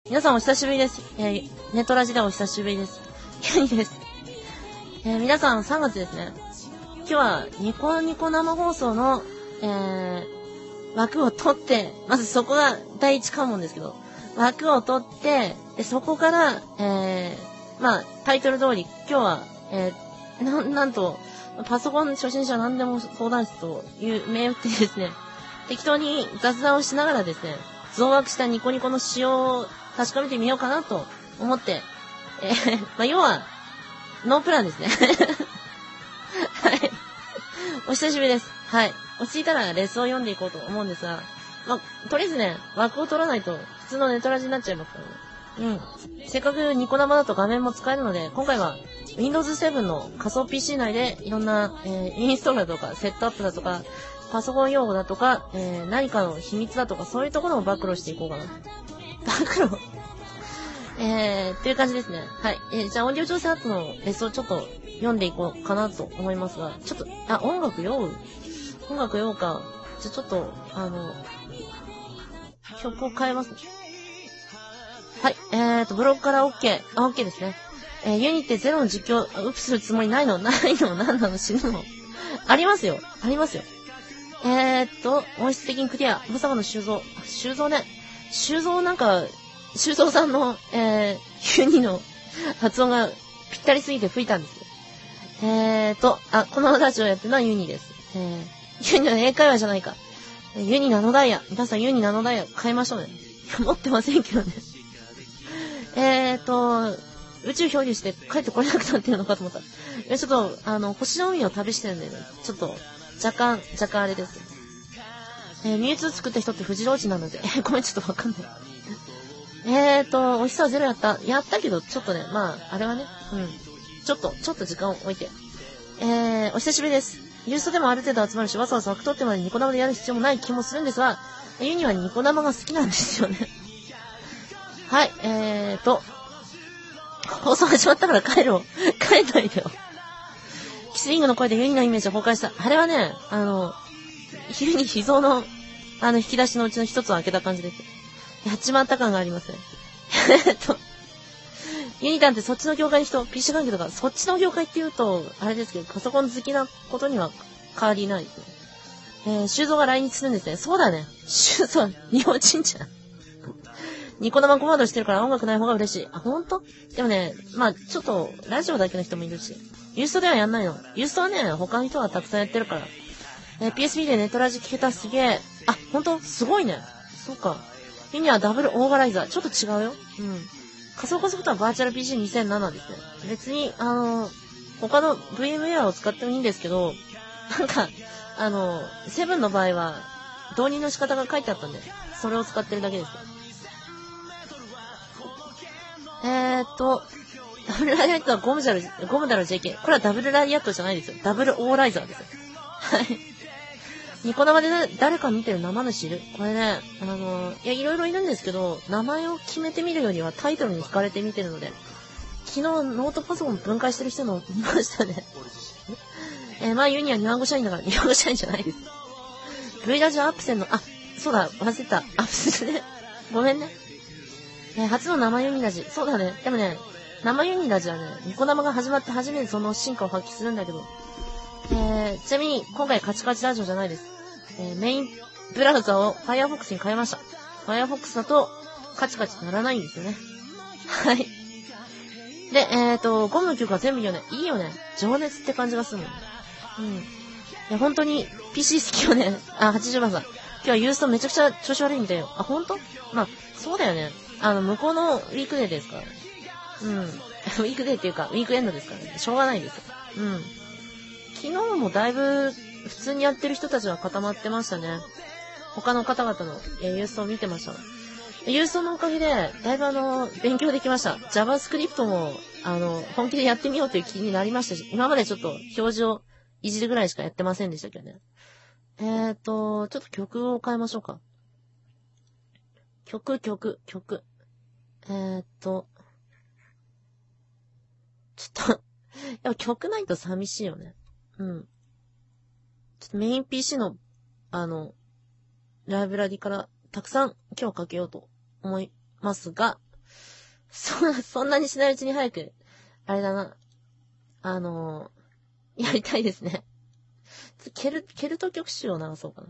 皆さんお久しぶりです。ネトラジでお久しぶりです。キュニです。皆さん3月ですね。今日はニコニコ生放送の、枠を取って、まずそこが第一関門ですけど、枠を取って、でそこから、タイトル通り、今日は、なんと、パソコン初心者何でも相談室という銘打ってですね、適当に雑談をしながらですね、増枠したニコニコの仕様を確かめてみようかなと思って、要は、ノープランですね。はい。お久しぶりです。はい。落ち着いたらレスを読んでいこうと思うんですが、とりあえずね、枠を取らないと普通のネトラジになっちゃいますからね。せっかくニコ生だと画面も使えるので、今回は Windows 7の仮想 PC 内でいろんな、インストールだとか、セットアップだとか、パソコン用語だとか、何かの秘密だとか、そういうところを暴露していこうかな。暴露っていう感じですね。はい。じゃあ音量調整アップのレスをちょっと読んでいこうかなと思いますが、ちょっと、音楽読おうか。じゃあちょっと、曲を変えますね。はい。ブログから OK。OK ですね。ユニってゼロの実況、ウップするつもりないのなんなの死ぬのありますよ。音質的にクリア。まさかの修造ね。修造さんの、ユニの発音がぴったりすぎて吹いたんですよ。このラジオやってるのはユニです。ユニの英会話じゃないか。ユニナノダイヤ。皆さんユニナノダイヤ買いましょうね。持ってませんけどね。宇宙漂流して帰ってこれなくなってるのかと思った。ちょっと、星の海を旅してるんでね、ちょっと、若干あれです。ミュウツー作った人ってフジローチなので、ごめん、ちょっとわかんない。お日さはゼロやったけど、ちょっとね、あれはね、ちょっと時間を置いて。お久しぶりです。ユーストでもある程度集まるし、わざわざ枠取ってまでニコ生でやる必要もない気もするんですが、ユニはニコ生が好きなんですよね。はい、放送始まったから帰んないでよ。キスリングの声でユニのイメージを崩壊した。あれはね、ユニ秘蔵の、引き出しのうちの一つを開けた感じです。やっちまった感がありますね。ユニタンってそっちの業界の人、PC 関係とか、そっちの業界って言うと、あれですけど、パソコン好きなことには変わりないですね。修造が来日するんですね。そうだね。修造、日本人じゃん。ニコ生コマンドしてるから音楽ない方が嬉しい。ほんと？でもね、ちょっと、ラジオだけの人もいるし。ユーストではやんないの。ユーストはね、他の人がたくさんやってるから。PSP でネットラジ聞けたすげえ。ほんと？すごいね。そうか。ユニはダブルオーガライザー。ちょっと違うよ。仮想コソフトはバーチャル PC2007 ですね。別に、他の VMware を使ってもいいんですけど、セブンの場合は、導入の仕方が書いてあったんで、それを使ってるだけです。ダブルラリアットはゴムダル JK。これはダブルラリアットじゃないですよ。ダブルオーライザーですよ。はい。ニコ生で誰か見てる生主いる？これね、いろいろいるんですけど、名前を決めてみるよりはタイトルに惹かれて見てるので、昨日ノートパソコン分解してる人の見ましたね。ユニは日本語社員だから日本語社員じゃないです。V ラジオアップセンの、そうだ、忘れた。アップセンね。ごめんね。初の生ユニラジ。そうだね。でもね、生ユニラジはね、ニコ生が始まって初めてその進化を発揮するんだけど、ちなみに今回カチカチラジオじゃないです。メインブラウザを Firefox に変えました。Firefox だとカチカチならないんですよね。はい。で、ゴムの曲は全部いいよね。いいよね。情熱って感じがするもん。いや、本当に PC 好きよね。80番さん。今日はユーストめちゃくちゃ調子悪いみたいよ。本当？そうだよね。向こうのウィークデーですから。ウィークデーっていうか、ウィークエンドですからね。しょうがないですよ。昨日もだいぶ普通にやってる人たちは固まってましたね。他の方々の、ユーストを見てました。ユーストのおかげで、だいぶ勉強できました。JavaScript も、本気でやってみようという気になりましたし、今までちょっと表示をいじるぐらいしかやってませんでしたけどね。ちょっと曲を変えましょうか。曲。ちょっとやっぱ曲ないと寂しいよね。ちょっとメイン PC の、ライブラリからたくさん今日かけようと思いますが、 そんなにしないうちに早く、あれだな。やりたいですね。ケルト曲集を流そうかな。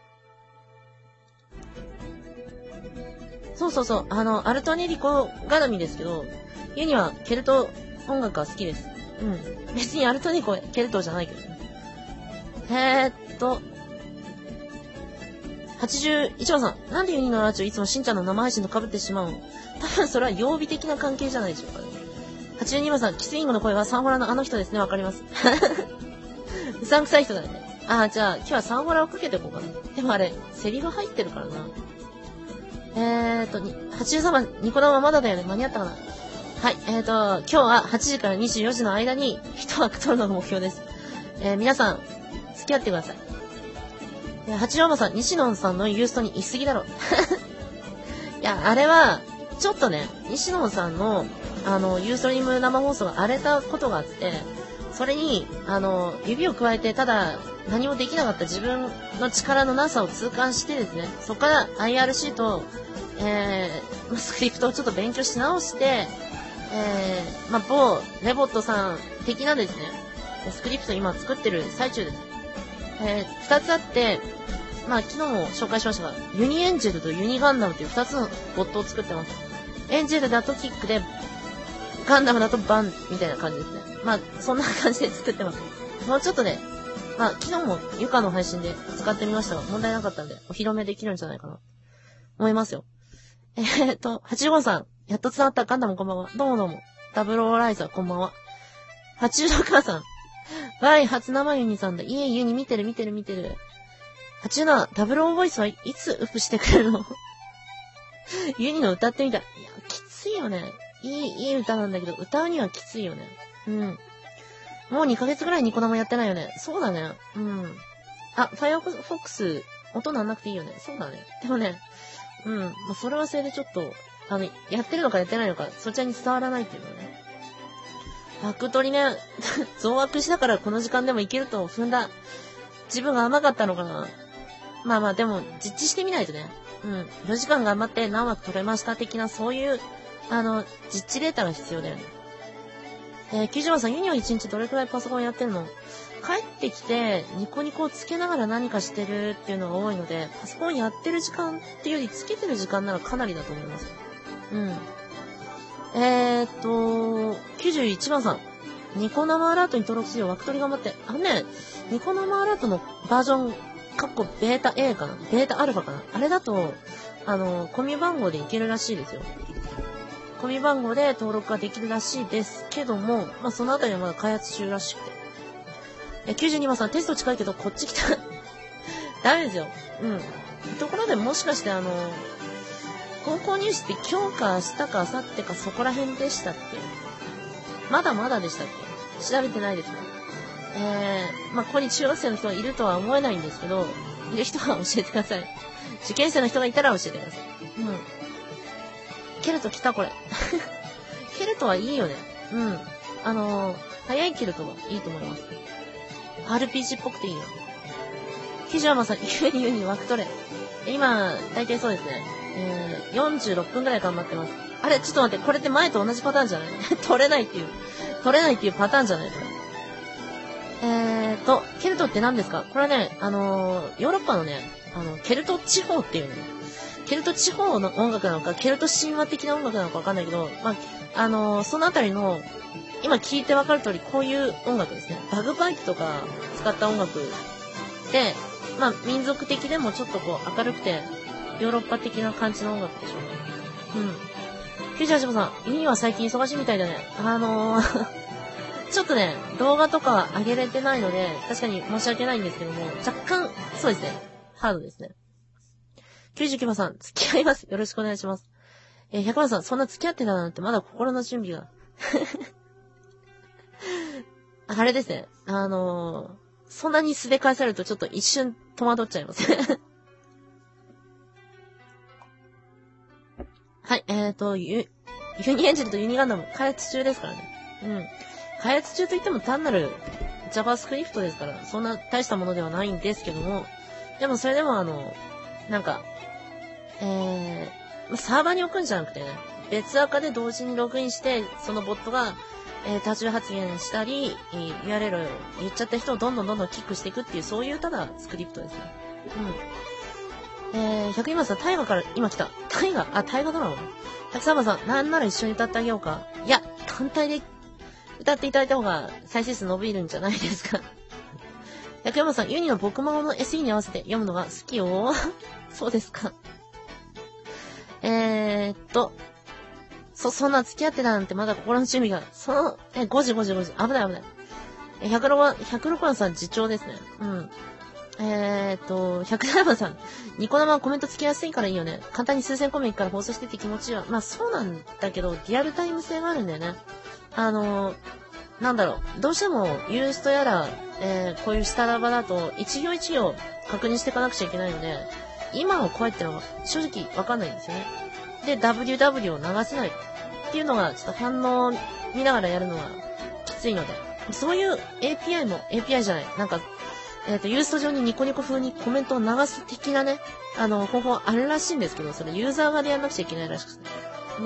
そうそうそう。アルトネリコ絡みですけど、ユニはケルト音楽は好きです。うん。別にアルトネリコケルトじゃないけどね。81番さん。なんでユニのラジオいつもしんちゃんの生配信と被ってしまうの？多分それは曜日的な関係じゃないでしょうかね。82番さん。キスインゴの声はサンホラのあの人ですね。わかります。うさんくさい人だよね。じゃあ今日はサンホラをかけていこうかな。でもあれ、セリフ入ってるからな。83番、ニコ生まだだよね。間に合ったかな。はい、今日は8時から24時の間に1枠取るのが目標です。皆さん、付き合ってください。84番さん、西野さんのユーストに言い過ぎだろ。いや、あれは、ちょっとね、西野さんの、ユーストリーム生放送が荒れたことがあって、それに、指を加えて、ただ、何もできなかった自分の力のなさを痛感してですね、そこから IRC と、スクリプトをちょっと勉強し直して、某レボットさん的なですね、スクリプト今作ってる最中です。二つあって、昨日も紹介しましたが、ユニエンジェルとユニガンダムという二つのボットを作ってます。エンジェルだとキックで、ガンダムだとバンみたいな感じですね。そんな感じで作ってます。もうちょっとね、昨日もユカの配信で使ってみましたが、問題なかったんで、お披露目できるんじゃないかな。思いますよ。85さん、やっと伝わったガンダムこんばんは。どうもどうも。ダブルオーライザーこんばんは。86さん、わい、初生ユニさんだ。いえ、ユニ見てる。87、ダブルオーボイスはいつウップしてくれるの？ユニの歌ってみたい。いや、きついよね。いい歌なんだけど、歌うにはきついよね。うん。もう2ヶ月ぐらいニコ生やってないよね。そうだね。うん。ファイアフォックス、音なんなくていいよね。そうだね。でもね、それはそれでちょっと、やってるのかやってないのか、そちらに伝わらないっていうのね。ファクトリね、増悪しながらこの時間でもいけると踏んだ。自分が甘かったのかな。でも、実地してみないとね。4時間頑張って何枠取れました的な、そういう、実地データが必要だよね。90番さん、ユニは1日どれくらいパソコンやってるの？帰ってきて、ニコニコをつけながら何かしてるっていうのが多いので、パソコンやってる時間っていうよりつけてる時間ならかなりだと思います。91番さん。ニコ生アラートに登録しよう。枠取り頑張って。ニコ生アラートのバージョン、ベータ A かな？ベータアルファかな？あれだと、コミュ番号でいけるらしいですよ。コミュ番号で登録ができるらしいですけども、そのあたりはまだ開発中らしくて。92番さん、テスト近いけど、こっち来た。ダメですよ。ところでもしかして高校入試って今日か明日か明後日かそこら辺でしたっけ？まだまだでしたっけ？調べてないですね。ここに中学生の人がいるとは思えないんですけど、いる人は教えてください。受験生の人がいたら教えてください。ケルト来たこれ。ケルトはいいよね。早いケルトはいいと思います。RPG っぽくていいよ。岸山さん、ユニ枠取れ。今、大体そうですね。46分くらい頑張ってます。あれ、ちょっと待って、これって前と同じパターンじゃない？取れないっていうパターンじゃないこれ。ケルトって何ですか？これはね、ヨーロッパのね、ケルト地方っていうの。ケルト地方の音楽なのか、ケルト神話的な音楽なのかわかんないけど、そのあたりの、今聞いてわかる通り、こういう音楽ですね。バグパイプとか使った音楽で、民族的でもちょっとこう明るくて、ヨーロッパ的な感じの音楽でしょうね。98さん、ユニは最近忙しいみたいだね。ちょっとね、動画とか上げれてないので、確かに申し訳ないんですけども、若干、そうですね、ハードですね。99番さん、付き合います。よろしくお願いします。100番さん、そんな付き合ってたなんてまだ心の準備が。あれですね、そんなにすべ返されるとちょっと一瞬戸惑っちゃいます。はい、ユニエンジェルとユニガンダム開発中ですからね。開発中といっても単なる JavaScript ですから、そんな大したものではないんですけども、でもそれでもサーバーに置くんじゃなくてね、 別アカで同時にログインして、そのボットが、多重発言したり、URL を言っちゃった人をどんどんキックしていくっていう、そういうただスクリプトですね。102番さん、タイガから今来た。タイガだな。103番さん、なんなら一緒に歌ってあげようか。いや、単体で歌っていただいた方が再生数伸びるんじゃないですか。104番さん、ユニの僕もの SE に合わせて読むのが好きよ。そうですか。そんな付き合ってたなんてまだ心の準備が、5時。危ない。106番さん、自重ですね。107番さん、ニコ生コメントつけやすいからいいよね。簡単に数千コメントから放送してて気持ちいいわ。まあそうなんだけど、リアルタイム性があるんだよね。なんだろう。どうしても、ユーストやら、こういうスタラバだと、一行一行確認していかなくちゃいけないので、今の声ってのは正直わかんないんですよね。で、WW を流せないっていうのが、ちょっと反応を見ながらやるのがきついので、そういう API じゃない。なんか、ユースト上にニコニコ風にコメントを流す的なね、方法あるらしいんですけど、それユーザー側でやんなくちゃいけないらしくて。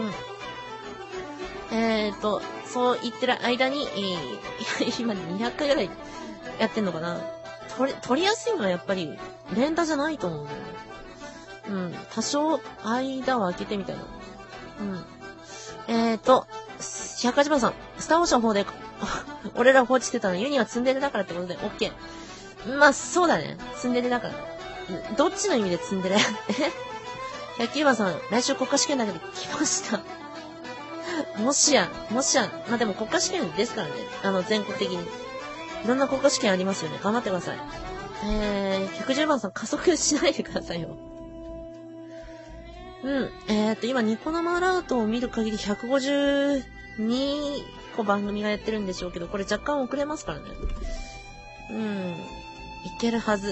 そう言ってる間に、今200回ぐらいやってんのかな。取りやすいのはやっぱり、連打じゃないと思うんだよね。多少、間を空けてみたいな。108番さん、スターオーシャン4で、俺ら放置してたのユニはツンデレだからってことで、OK。まあ、そうだね。ツンデレだから。どっちの意味でツンデレ109番さん、来週国家試験だけど来ました。もしや。まあ、でも国家試験ですからね。全国的に。いろんな国家試験ありますよね。頑張ってください。110番さん、加速しないでくださいよ。今、ニコ生アラートを見る限り152個番組がやってるんでしょうけど、これ若干遅れますからね。いけるはず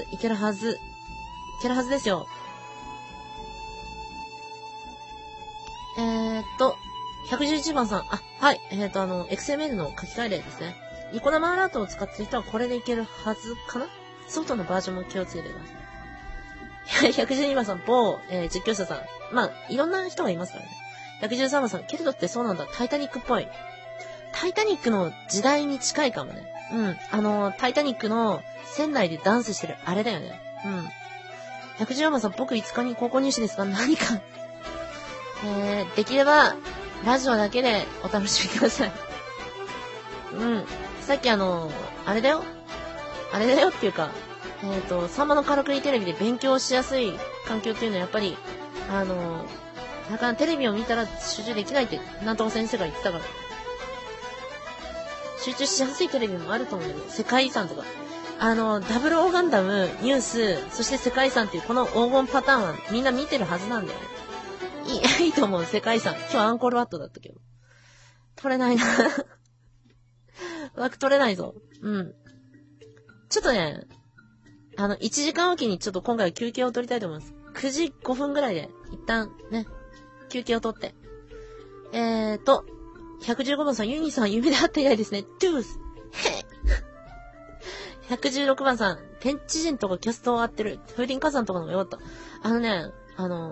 ですよ。111番さん、はい、XML の書き換え例ですね。ニコ生アラートを使ってる人はこれでいけるはずかな？ソフトのバージョンも気をつけてください。112番さん、某、実況者さん。まあ、いろんな人がいますからね。113番さん、ケルトってそうなんだ。タイタニックっぽい。タイタニックの時代に近いかもね。タイタニックの船内でダンスしてるあれだよね。114番さん、僕5日に高校入試ですが何か。できれば、ラジオだけでお楽しみください。さっきあれだよっていうか、サンマのカラクリテレビで勉強しやすい環境っていうのはやっぱり、だからテレビを見たら集中できないって、なんとか先生が言ってたから。集中しやすいテレビもあると思うんだけど、世界遺産とか。ダブルオーガンダム、ニュース、そして世界遺産っていうこの黄金パターンはみんな見てるはずなんだよね。いいと思う、世界遺産。今日アンコールワットだったけど。取れないな。枠取れないぞ。ちょっとね、1時間おきにちょっと今回は休憩を取りたいと思います。9時5分ぐらいで、一旦ね、休憩を取って。115番さん、ユニさん夢で会っていないですね。トゥースへ116番さん、天地人とかキャストを合ってる。風林火山とかの方がよかった。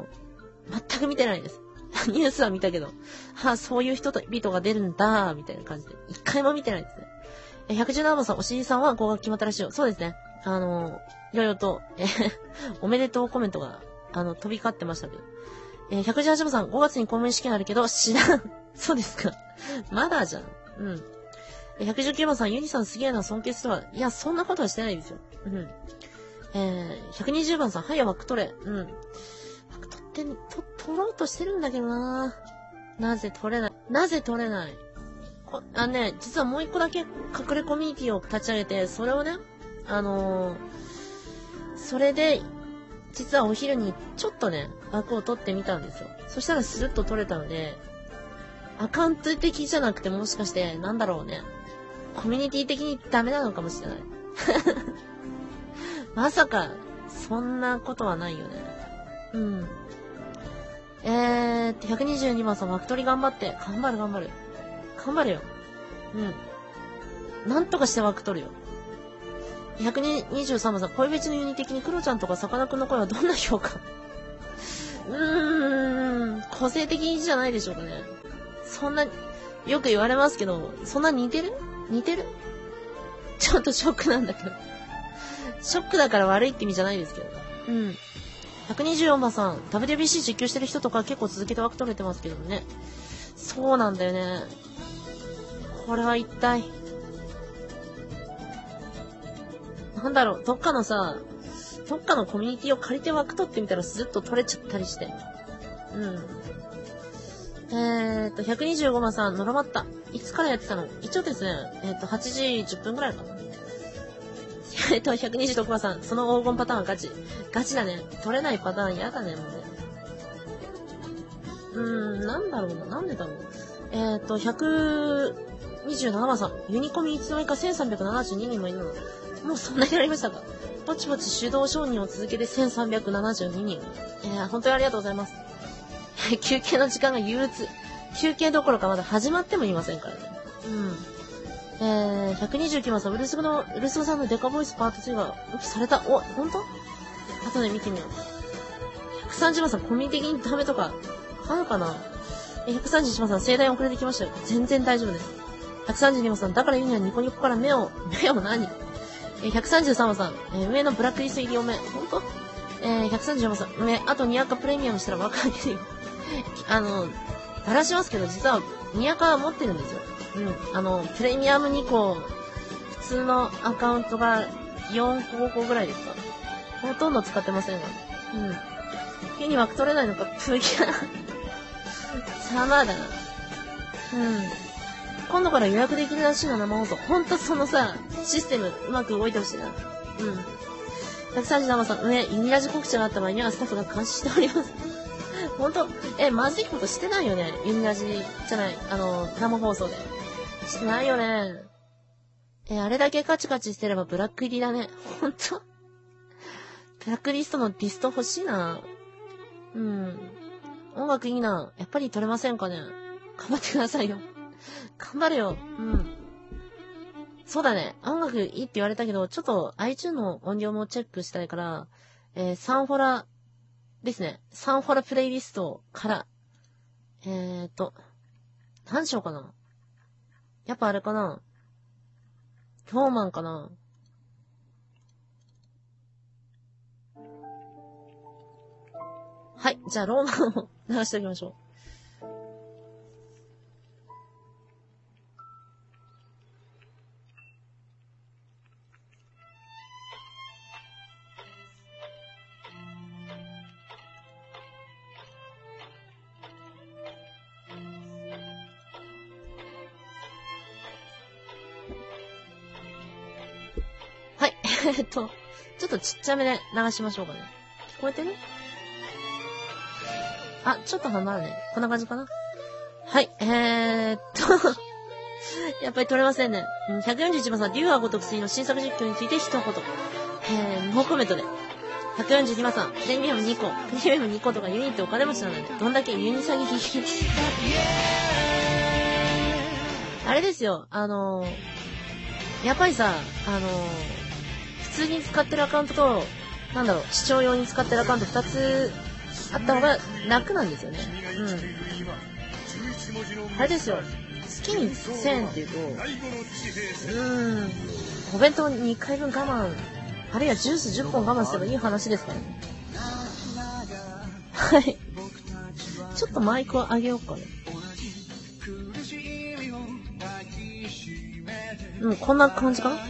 全く見てないです。ニュースは見たけど、そういう人が出るんだ、みたいな感じで。一回も見てないですね。117番さん、おしりさんは合格決まったらしいよ。そうですね。いろいろと、おめでとうコメントが、飛び交ってましたけど。118番さん、5月に公務員試験あるけど、知らん。そうですか。まだじゃん。119番さん、ユニさんすげえな、尊敬するわ。いや、そんなことはしてないですよ。120番さん、はいや、枠取れ。枠取ろうとしてるんだけどな。なぜ取れない。実はもう一個だけ隠れコミュニティを立ち上げて、それをね、それで、実はお昼にちょっとね、枠を取ってみたんですよ。そしたらスルッと取れたので、アカウント的じゃなくてもしかして、なんだろうね。コミュニティ的にダメなのかもしれない。まさか、そんなことはないよね。122番さん、枠取り頑張って。頑張るよ。なんとかして枠取るよ。123番さん、恋フェチのユニ的にクロちゃんとかさかなクンの声はどんな評価個性的じゃないでしょうかね。そんな、よく言われますけど、そんな似てるちょっとショックなんだけど。ショックだから悪いって意味じゃないですけど。124番さん、WBC 実況してる人とか結構続けて枠取れてますけどね。そうなんだよね。これは一体。なんだろう、どっかのコミュニティを借りて枠取ってみたらスッと取れちゃったりして。125番さん、のろまった。いつからやってたの？一応ですね、8時10分ぐらいかな。126番さん、その黄金パターンはガチ。ガチだね。取れないパターン嫌だね、もうね。なんだろうな。なんでだろう。127番さん、ユニコミいつの間にか1372人もいるの。もうそんなになりましたか？ぼちぼち手動承認を続けて1372人。本当にありがとうございます。休憩の時間が憂鬱。休憩どころかまだ始まってもいませんからね。129番さん、ウルスゴさんのデカボイスパート2が復帰された。お、ほんと？後で見てみよう。130番さん、コミュニティ的にダメとか、あるかな？131番さん、盛大遅れてきましたよ。全然大丈夫です。132番さん、だから言うにはニコニコから目を何？133番さん、上のブラックリスト入りおめ。ほんと？134番さん、上、あとニアカプレミアムしたらわかんないよ。ばらしますけど、実は、ニアカは持ってるんですよ。プレミアム2個、普通のアカウントが4個ぐらいですか？ほとんど使ってませんが。手に枠取れないのか、プギャサマーだな。今度から予約できるらしいな、生放送。ほんとそのさ、システムうまく動いてほしいな。137さん、ユニラジ告知があった場合にはスタッフが監視しております。ほんと、まずいことしてないよね。ユニラジじゃない、生放送で。してないよね。あれだけカチカチしてればブラック入りだね。ほんと。ブラックリストのリスト欲しいな。音楽いいな。やっぱり撮れませんかね。頑張ってくださいよ。頑張れよ。そうだね。音楽いいって言われたけど、ちょっと iTunes の音量もチェックしたいから、サンフォラですね。サンフォラプレイリストから、何しようかな。やっぱあれかな。ローマンかな。はい。じゃあ、ローマンを流しておきましょう。はい。ちょっとちっちゃめで流しましょうかね。聞こえてる？あ、ちょっと離るね。こんな感じかな？はい。やっぱり取れませんね。141番さん、竜はごとく水の新作実況について一言。ノーコメントで。142番さん、プレミアム2個。プレミアム2個とかユニってお金持ちなので、どんだけユニ詐欺あれですよ、やっぱりさ、普通に使ってるアカウントと、視聴用に使ってるアカウント2つあった方が楽なんですよね。あれですよ。月に1000円って言うと、お弁当2回分我慢、あるいはジュース10本我慢すればいい話ですからね。はい。ちょっとマイクを上げようかね。こんな感じかな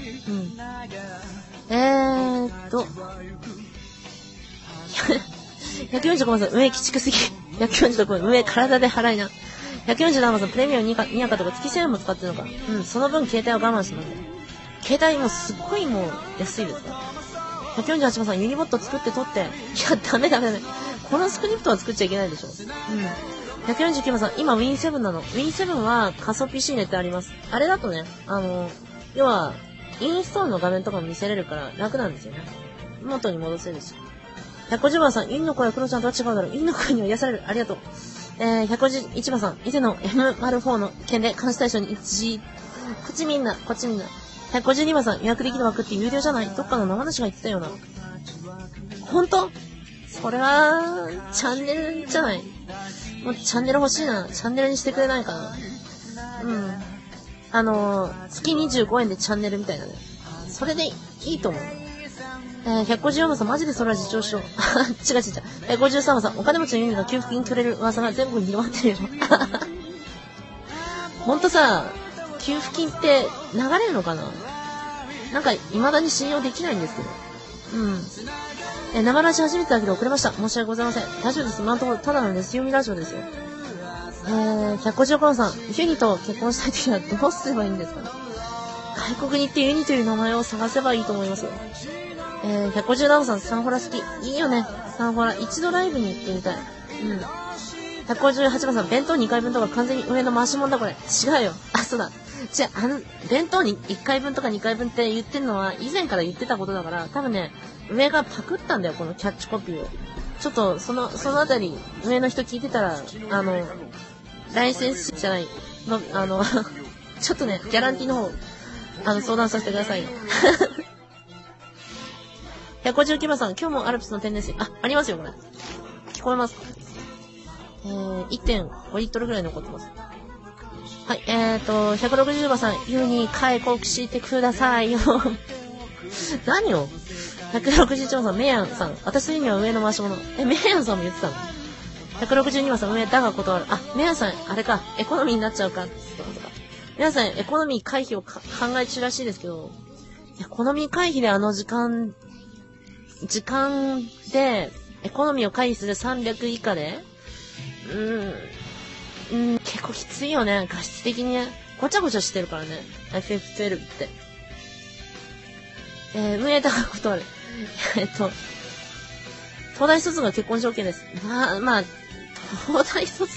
145番さん、上鬼畜すぎ。146番、上体で払いな。147番さん、プレミアム2赤とか月1000円も使ってるのか。その分携帯を我慢しますね。携帯もすっごいもう安いですから。148番さん、ユニボット作って撮って。いや、ダメ。このスクリプトは作っちゃいけないでしょ。149番さん、今 Win7 なの。Win7 は仮想 PC ネットあります。あれだとね、要は、インストールの画面とかも見せれるから楽なんですよね。元に戻せるし。150番さん、インの声はクロちゃんとは違うだろう。インの声には癒される。ありがとう。151番さん、以前の M04 の件で監視対象に一時、こっちみんな。152番さん、予約できる枠って有料じゃない？どっかの生主が言ってたよな。ほんと？それは、チャンネルじゃない。 もうチャンネル欲しいな。チャンネルにしてくれないかな。月25円でチャンネルみたいなね。それでいいと思う。154番さん、マジでそれは自重しよう。違う。53番さん、お金持ちのユニが給付金くれる噂が全国に広まってるよ。ほんとさ、給付金って流れるのかな？なんか、未だに信用できないんですけど。生ラジ初めてだけど遅れました。申し訳ございません。大丈夫です。今のところ、ただのレス読みラジオですよ。155番さん、ユニと結婚したいときはどうすればいいんですかね？外国に行ってユニという名前を探せばいいと思いますよ。157番さん、サンホラ好き。いいよね。サンホラ。一度ライブに行ってみたい。158番さん、弁当2回分とか完全に上の回し物だこれ。違うよ。あ、そうだ。弁当に1回分とか2回分って言ってるのは以前から言ってたことだから、多分ね、上がパクったんだよ、このキャッチコピーを。ちょっと、そのあたり、上の人聞いてたら、ライセンスじゃない、ちょっとね、ギャランティーの方、相談させてくださいよ。159番さん、今日もアルプスの天然水。ありますよ、これ。聞こえますか？ 1.5 リットルぐらい残ってます。はい、160番さん、ユニ開国してくださいよ。何を ?161 番さん、メヤンさん、私には上の回し物。メヤンさんも言ってたの？ 162 番さん、上だが断る。メヤンさん、あれか、エコノミーになっちゃうか。皆さん、エコノミー回避を考え中らしいですけど、エコノミー回避で時間で、エコノミーを回避する300以下で、結構きついよね。画質的にね。ごちゃごちゃしてるからね。FF12 って。運営だが断る。東大卒が結婚条件です。まあ、東大卒って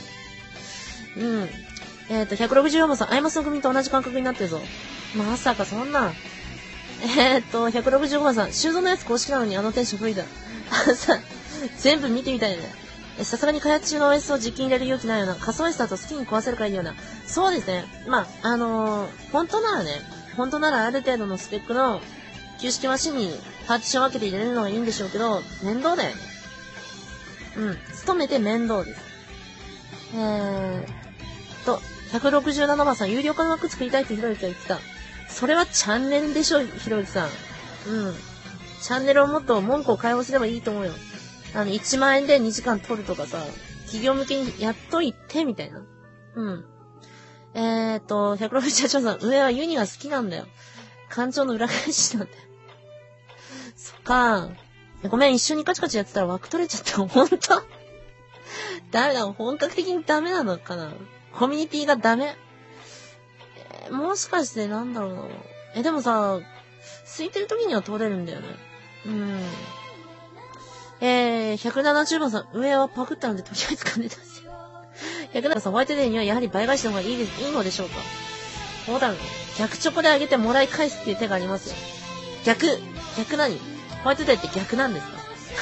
。164番さん、アイマスの組と同じ感覚になってるぞ。まさかそんな。165番さん、修造のやつ公式なのにあのテンション無理だ。全部見てみたいね。さすがに開発中の OS を実機に入れる勇気ないような。仮想 OS だと好きに壊せるからいいような。そうですね。まあ、本当ならある程度のスペックの旧式マシンにパーティション分けて入れるのがいいんでしょうけど、面倒だよね。努めて面倒です。167番さん、有料化の枠作りたいってひろゆきが言ってた。それはチャンネルでしょ、ひろゆきさん。チャンネルをもっと文句を解放すればいいと思うよ。1万円で2時間取るとかさ、企業向けにやっといて、みたいな。168番さん、上はユニが好きなんだよ。感情の裏返しなんだよ。そっか。ごめん、一緒にカチカチやってたら枠取れちゃった。ほんと？ダメだ、本格的にダメなのかな。コミュニティがダメ。もしかしてなんだろうな。でもさ、空いてる時には通れるんだよね。170番さん、上はパクったのでとりあえず金出せよ。170番さん、ホワイトデーにはやはり倍返しの方がいいのでしょうか。そうだろう。逆チョコであげてもらい返すっていう手がありますよ。逆何？ホワイトデーって逆なんですか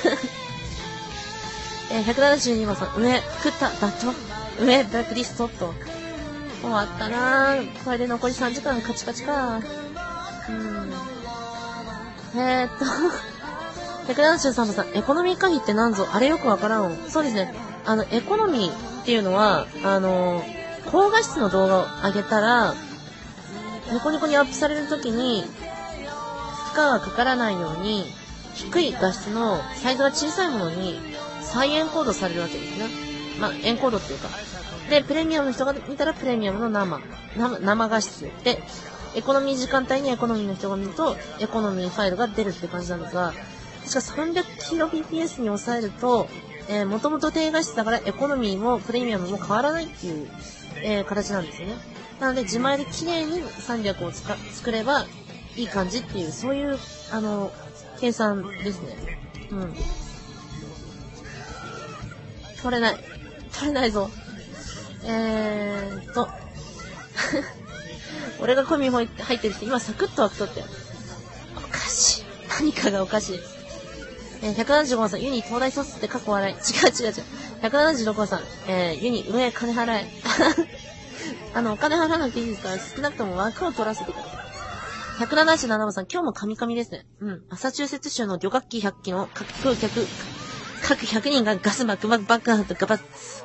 172番さん、上、食った、だと上、ブラックリストと。終わったなぁ。これで残り3時間カチカチか。173番さん、エコノミー回避って何ぞ？あれよくわからん。そうですね。エコノミーっていうのは、高画質の動画を上げたら、ニコニコにアップされるときに、負荷がかからないように、低い画質のサイズが小さいものに再エンコードされるわけですね。まあ、エンコードっていうか。で、プレミアムの人が見たらプレミアムの生画質で、エコノミー時間帯にエコノミーの人が見ると、エコノミーファイルが出るって感じなんですが、確か 300kbps に抑えると、もともと低画質だからエコノミーもプレミアムも変わらないっていう、形なんですよね。なので、自前で綺麗に300を作ればいい感じっていう、そういう、計算ですね。取れないぞ。俺がコミ入ってる人、今サクッと枠取ったよ。おかしい。何かがおかしい。175番さん、ユニ東大卒って過去笑い。違う。176番さん、ユニ上金払え。お金払わなくていいですから、少なくとも枠を取らせてください。177番さん、今日もカミカミですね。マサチューセッツ州の旅客機100機の滑空客各100人がガスバックバックバックバックガバス。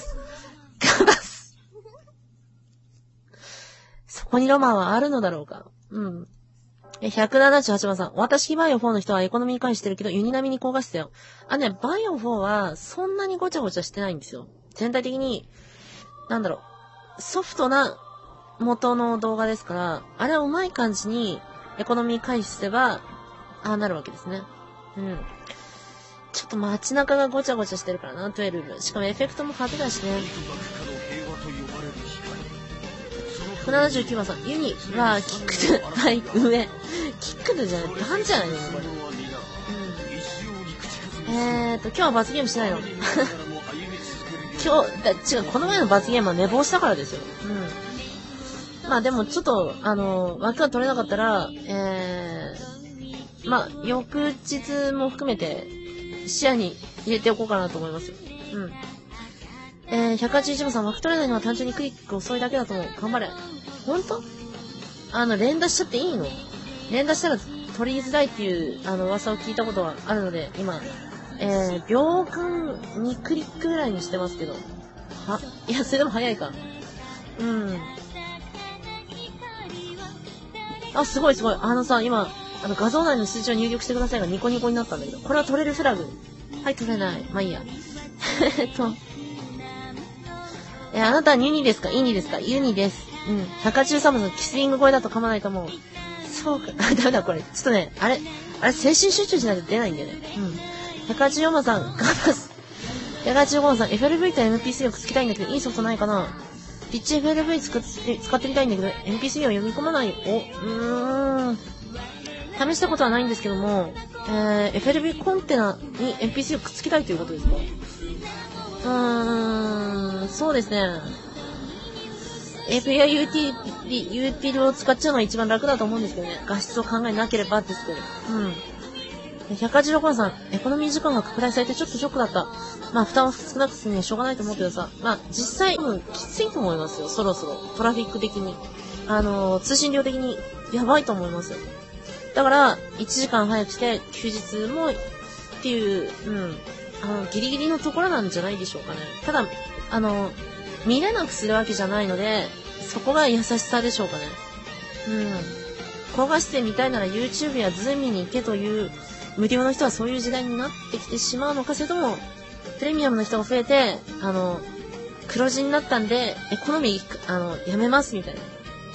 そこにロマンはあるのだろうか。うん。178番さん。私バイオ4の人はエコノミー回してるけど、ユニ並みに高画質だよ。バイオ4はそんなにごちゃごちゃしてないんですよ。全体的に、ソフトな元の動画ですから、あれはうまい感じにエコノミー回避すれば、ああなるわけですね。うん。ちょっと街中がごちゃごちゃしてるからな、12。しかもエフェクトも派手だしね。79番さん、ユニはキックドゥ、はい、上。キックドゥじゃない、バンじゃないのこれ。今日は罰ゲームしないの違う、この前の罰ゲームは寝坊したからですよ。うん。まあでもちょっと、枠が取れなかったら、まあ、翌日も含めて視野に入れておこうかなと思います。うん。181番さん、枠取れないのは単純にクリック遅いだけだと思う。頑張れ。ほんと？連打しちゃっていいの？連打したら取りづらいっていう、噂を聞いたことはあるので、今、秒間2クリックぐらいにしてますけど。いや、それでも早いか。うん。すごいすごい。今、画像内の数値を入力してくださいがニコニコになったんだけど、これは取れるフラグ。はい、取れない。まあいいや。あなたはユニですか？イニですか？ユニです。うん。183番のキスリング声だと噛まないと思う。そうか。ダメだ、これ。ちょっとね、あれ、精神集中しないと出ないんだよね。うん。184番さん、ガバス。185番さん、FLV と MP3 をくっつけたいんだけど、いいソフトないかな？ピッチ FLV 使ってみたいんだけど、MP3 を読み込まない。試したことはないんですけども、FLV コンテナに MP3 をくっつけたいということですか？そうですね。API ユーティルを使っちゃうのが一番楽だと思うんですけどね。画質を考えなければですけど。186番さん、エコノミー時間が拡大されてちょっとショックだった。まあ、負担を少なくするにはしょうがないと思うけどさ。まあ、実際、きついと思いますよ、そろそろ。トラフィック的に。通信量的にやばいと思いますよ。だから、1時間早くして、休日も、っていう、ギリギリのところなんじゃないでしょうかね。ただ、見れなくするわけじゃないので、そこが優しさでしょうかね。高画質で見たいなら YouTube や Zoom に行けという無料の人はそういう時代になってきてしまうのか、それともプレミアムの人が増えて黒字になったんでエコノミーやめますみたいな、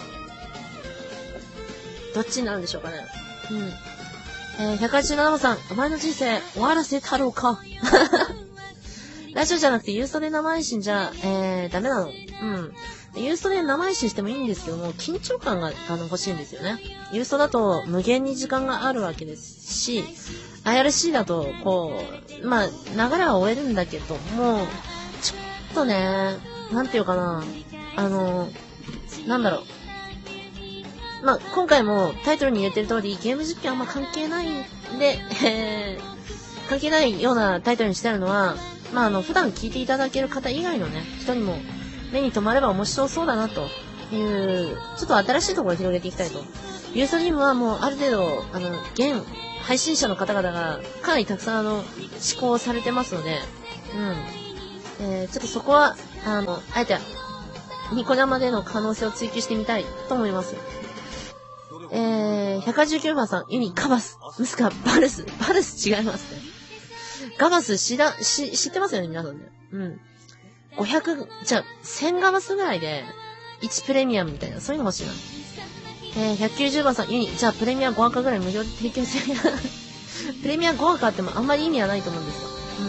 どっちになるんでしょうかね。187番さん、お前の人生終わらせたろうかラジオじゃなくてユーストで生配信じゃダメなの。ユーストで生配信してもいいんですけども、緊張感が欲しいんですよね。ユーストだと無限に時間があるわけですし、IRC だとまあ流れは終えるんだけども、ちょっとね、なんていうかな、なんだろう。まあ今回もタイトルに入れてる通りゲーム実況あんま関係ないんで、関係ないようなタイトルにしてあるのは、まあ普段聞いていただける方以外のね、人にも目に留まれば面白そうだなという、ちょっと新しいところを広げていきたいと。ユーストリームはもうある程度、現配信者の方々がかなりたくさん思考されてますので、ちょっとそこは、あえて、ニコ生での可能性を追求してみたいと思います。189番さん、ユニ、ガバス、ムスカ、バルス違いますね。ガバス知ってますよね、皆さんね。500、じゃあ、1000ガバスぐらいで、1プレミアムみたいな、そういうの欲しいな。190番さん、ユニ、じゃあプレミア5赤ぐらい無料で提供する。プレミア5赤あってもあんまり意味はないと思うんですよ。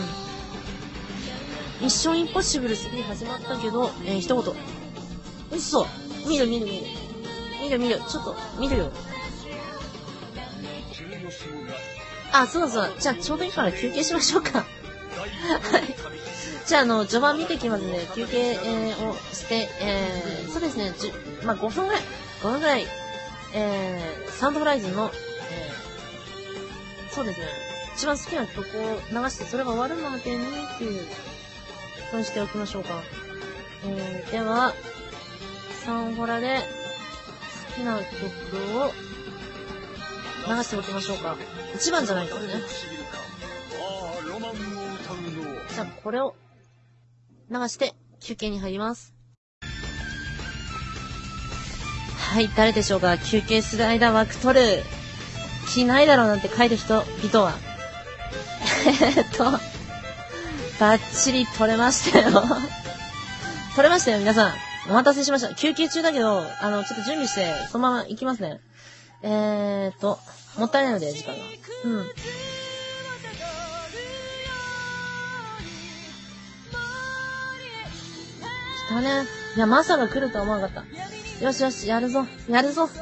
ミッションインポッシブル3始まったけど、一言。嘘。見る。ちょっと、見るよ。そうそう。じゃあ、ちょうどいいから休憩しましょうか。はい。じゃあ、序盤見てきますね。休憩、をして、そうですね、まあ、5分ぐらい、サウンドホライズンの、そうですね、一番好きな曲を流して、それが終わるまでにっていう、そうにしておきましょうか。では、サンホラで好きな曲を流しておきましょうか。1番じゃないかもね。 ゃあこれを流して休憩に入ります。はい、誰でしょうか。休憩する間枠取る気ないだろうなんて書いた人々はバッチリ取れましたよ取れましたよ、皆さん。お待たせしました。休憩中だけど、ちょっと準備して、そのまま行きますね。もったいないので、時間が。うん。来たね。いや、マサが来るとは思わなかった。よしよし、やるぞ。やるぞ。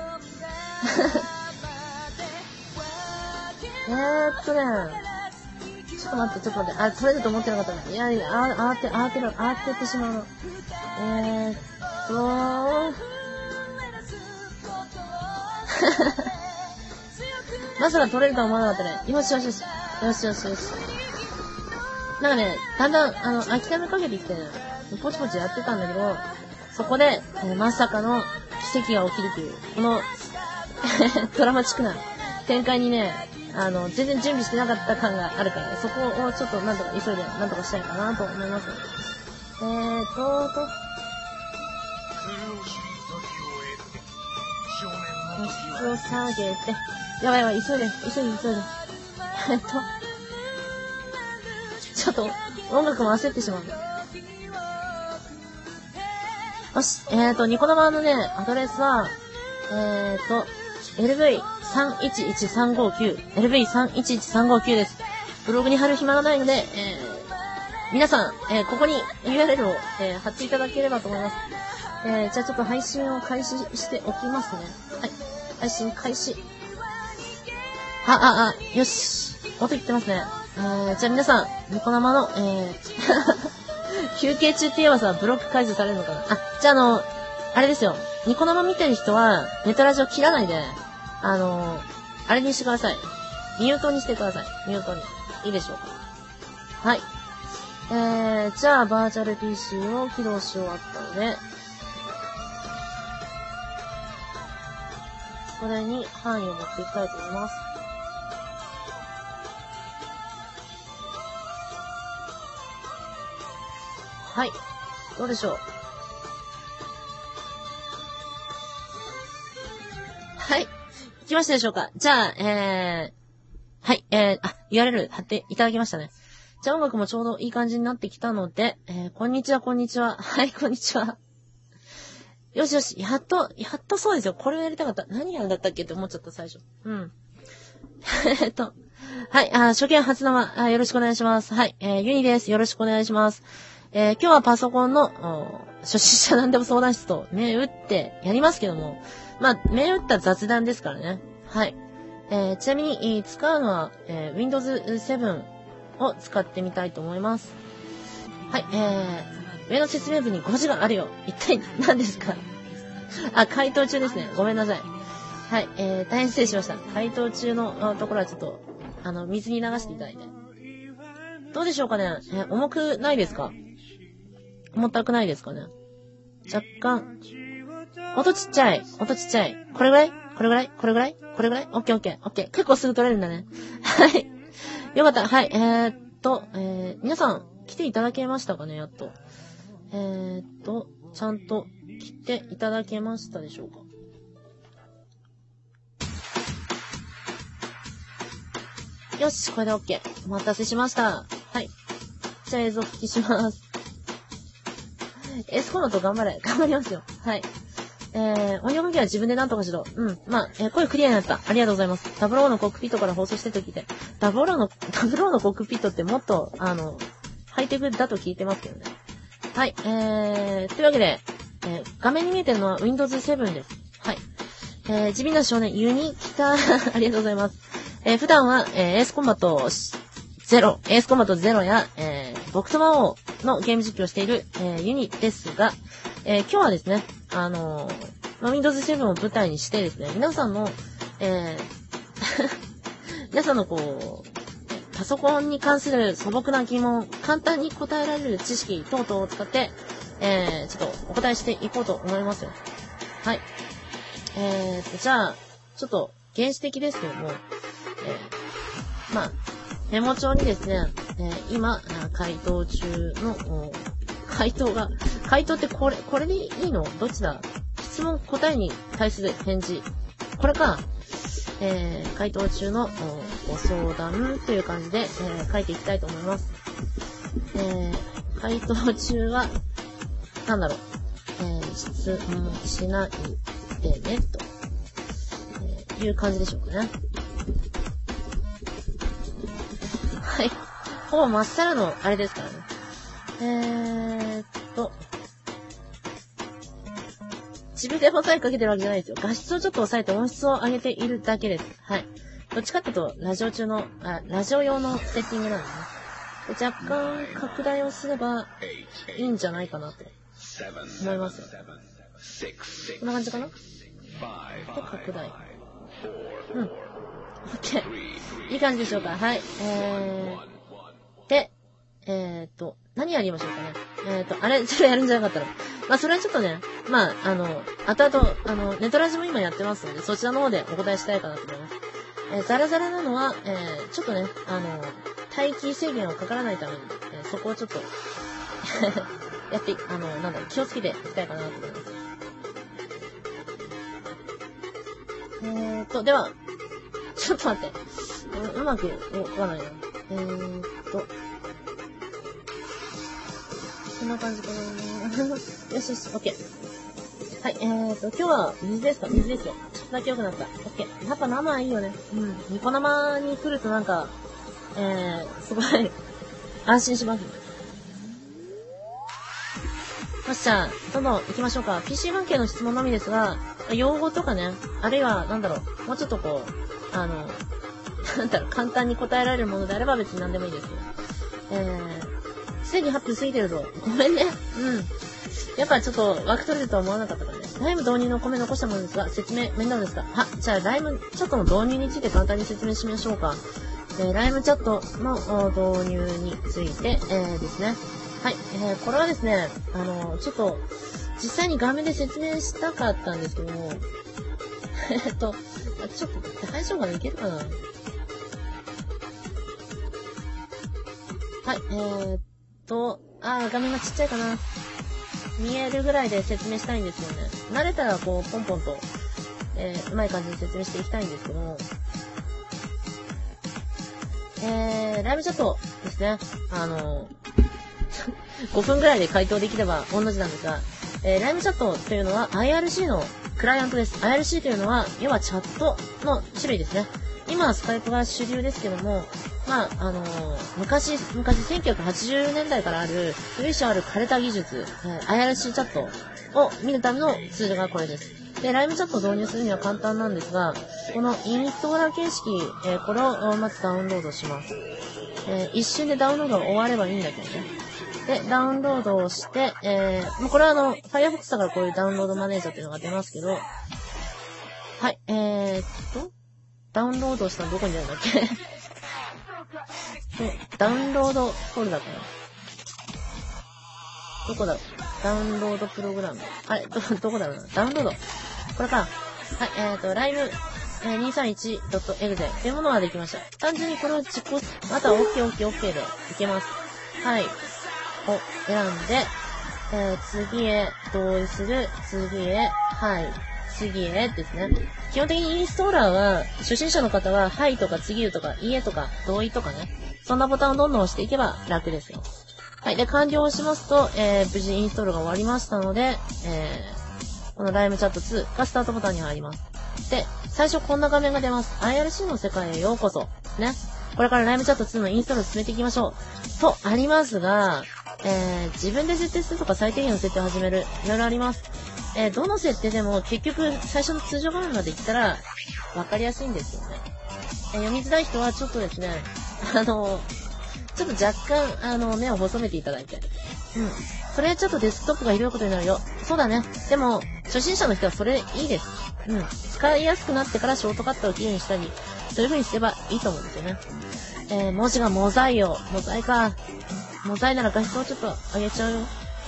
ちょっと待って。あ、取れると思ってなかったね。いや、慌ててしまうの。まさか取れるとは思わなかったね。よし。なんかね、だんだん、諦めかけてきてね、ポチポチやってたんだけど、そこで、まさかの奇跡が起きるという、この、ドラマチックな展開にね、全然準備してなかった感があるから、そこをちょっとなんとか急いでなんとかしたいかなと思います。質を下げて、やばい、急いで。ちょっと、音楽も焦ってしまう。よし、ニコ生のね、アドレスは、LV311359 です。ブログに貼る暇がないので、皆さん、ここに URL を、貼っていただければと思います。じゃあちょっと配信を開始しておきますね。はい。配信開始。よし。音言ってますね。じゃあ皆さん、ニコ生の、休憩中って言えばさ、ブロック解除されるのかな。じゃああれですよ。ニコ生見てる人は、ネタラジオ切らないで、あれにしてください。ミュートにしてください。ミュートに。いいでしょうか。はい。じゃあ、バーチャル PC を起動し終わったので、それに範囲を持っていきたいと思います。はい。どうでしょう。はい。来ましたでしょうか。じゃあ、はい。URL 貼っていただきましたね。じゃあ音楽もちょうどいい感じになってきたので、こんにちは。はい、こんにちは。よし。やっとそうですよ。これをやりたかった。何やるんだったっけって思っちゃった、最初。うん。はい、初見初生、よろしくお願いします。はい、ユニです。よろしくお願いします。今日はパソコンの、初心者なんでも相談室と銘打ってやりますけども、まあ、銘打った雑談ですからね。はい。ちなみに、使うのは、Windows 7を使ってみたいと思います。はい、上の説明文に5字があるよ。一体何ですか？回答中ですね。ごめんなさい。はい、大変失礼しました。回答中のところはちょっと、水に流していただいて。どうでしょうかね？重くないですか？重たくないですかね？若干。音ちっちゃい。これぐらい？オッケー。結構すぐ取れるんだね。はい。よかった。はい。皆さん、来ていただけましたかね？やっと。ちゃんと来ていただけましたでしょうか？よし、これで OK。お待たせしました。はい。じゃあ映像復帰します。エスコードと頑張りますよ。はい。音量関係は自分で何とかしろ。うん。まあ、声クリアになった。ありがとうございます。00のコックピットから放送してと聞いて。00のコックピットってもっと、ハイテクだと聞いてますけどね。はい。というわけで、画面に見えてるのは Windows 7です。はい。地味な少年、ユニ来た。ありがとうございます。普段は、エースコンバット0や、僕と魔王のゲーム実況をしている、ユニですが、今日はですね、Windows 7を舞台にしてですね、皆さんのこう、パソコンに関する素朴な疑問、簡単に答えられる知識等々を使って、ちょっとお答えしていこうと思いますよ。はい。じゃあ、ちょっと原始的ですけども、まあ、メモ帳にですね、 今、回答中の、回答ってこれでいいの？どっちだ？質問答えに対する返事。これか。回答中のご相談という感じで、書いていきたいと思います。回答中は、なんだろう。質問しないでね、と、いう感じでしょうかね。はい。ほぼまっさらのあれですからね。自分で答えかけてるわけじゃないですよ。画質をちょっと抑えて音質を上げているだけです。はい。どっちかっていうと、ラジオ用のセッティングなんでね。で、若干拡大をすればいいんじゃないかなと思いますよ。こんな感じかな？で、拡大。うん。OK。いい感じでしょうか。はい。で、何やりましょうかね。あれ、それやるんじゃなかったら。まあ、それはちょっとね、まあ、後々、ネトラジも今やってますので、そちらの方でお答えしたいかなと思います。ザラザラなのは、ちょっとね、待機制限をかからないために、そこをちょっとやって、気をつけていきたいかなと思います。では、ちょっと待って。うまくいかないな。こんな感じかな。よしよし、オッケー。はい、今日は水ですか？水ですよ。ちょっとだけ良くなった。オッケー。やっぱ生いいよね。うん。ニコ生に来るとなんか、すごい、安心します。よし、じゃあ、どんどん行きましょうか。PC 関係の質問のみですが、用語とかね、あるいは、もうちょっとこう、簡単に答えられるものであれば別に何でもいいですよ。すでに8分過ぎてるぞ。ごめんね。うん。やっぱちょっと枠取れるとは思わなかったからね。ライム導入のコメ残したものですが、説明面倒ですか？じゃあライムチャットの導入について簡単に説明しましょうか。ライムチャットの導入について、ですね。はい。これはですね、ちょっと、実際に画面で説明したかったんですけども、ちょっと、大丈夫かな？いけるかな？はい、画面がちっちゃいかな。見えるぐらいで説明したいんですよね。慣れたらこう、ポンポンと、うまい感じに説明していきたいんですけども、ライブチャットですね。5分ぐらいで回答できれば同じなんですが、ライブチャットというのは IRC のクライアントです。IRC というのは、要はチャットの種類ですね。今はスカイプが主流ですけども、まあ、昔1980年代からある、由緒ある枯れた技術、IRC チャットを見るためのツールがこれです。で、ライブチャットを導入するには簡単なんですが、このインストーラー形式、これをまずダウンロードします。一瞬でダウンロードが終わればいいんだけどね。で、ダウンロードをして、これはFirefox だからこういうダウンロードマネージャーっていうのが出ますけど、はい、ダウンロードしたのどこにあるんだっけダウンロードフォルダかな。どこだろう？ダウンロードプログラム。あれ、どこだろうな。ダウンロード。これか。はい、ライブ、231.exe というものができました。単純にこれを実行、あとは OK でいけます。はい。を選んで、次へ同意する、次へ、はい、次へですね。基本的にインストーラーは、初心者の方は、はいとか次へとか、いいえとか、同意とかね。そんなボタンをどんどん押していけば楽ですよ。はい。で、完了しますと、無事インストールが終わりましたので、このライムチャット2がスタートボタンに入ります。で、最初こんな画面が出ます。IRC の世界へようこそ。ね。これからライムチャット2のインストールを進めていきましょう。とありますが、自分で設定するとか最低限の設定を始める。いろいろあります。どの設定でも結局最初の通常画面まで行ったら分かりやすいんですよね。読みづらい人はちょっとですね、ちょっと若干、目を細めていただいて。うん。それちょっとデスクトップがひどいことになるよ。そうだね。でも、初心者の人はそれいいです。うん。使いやすくなってからショートカットをきれいにしたり、そういう風にすればいいと思うんですよね。文字がモザイよ。モザイか。モザイなら画質をちょっと上げちゃうよ。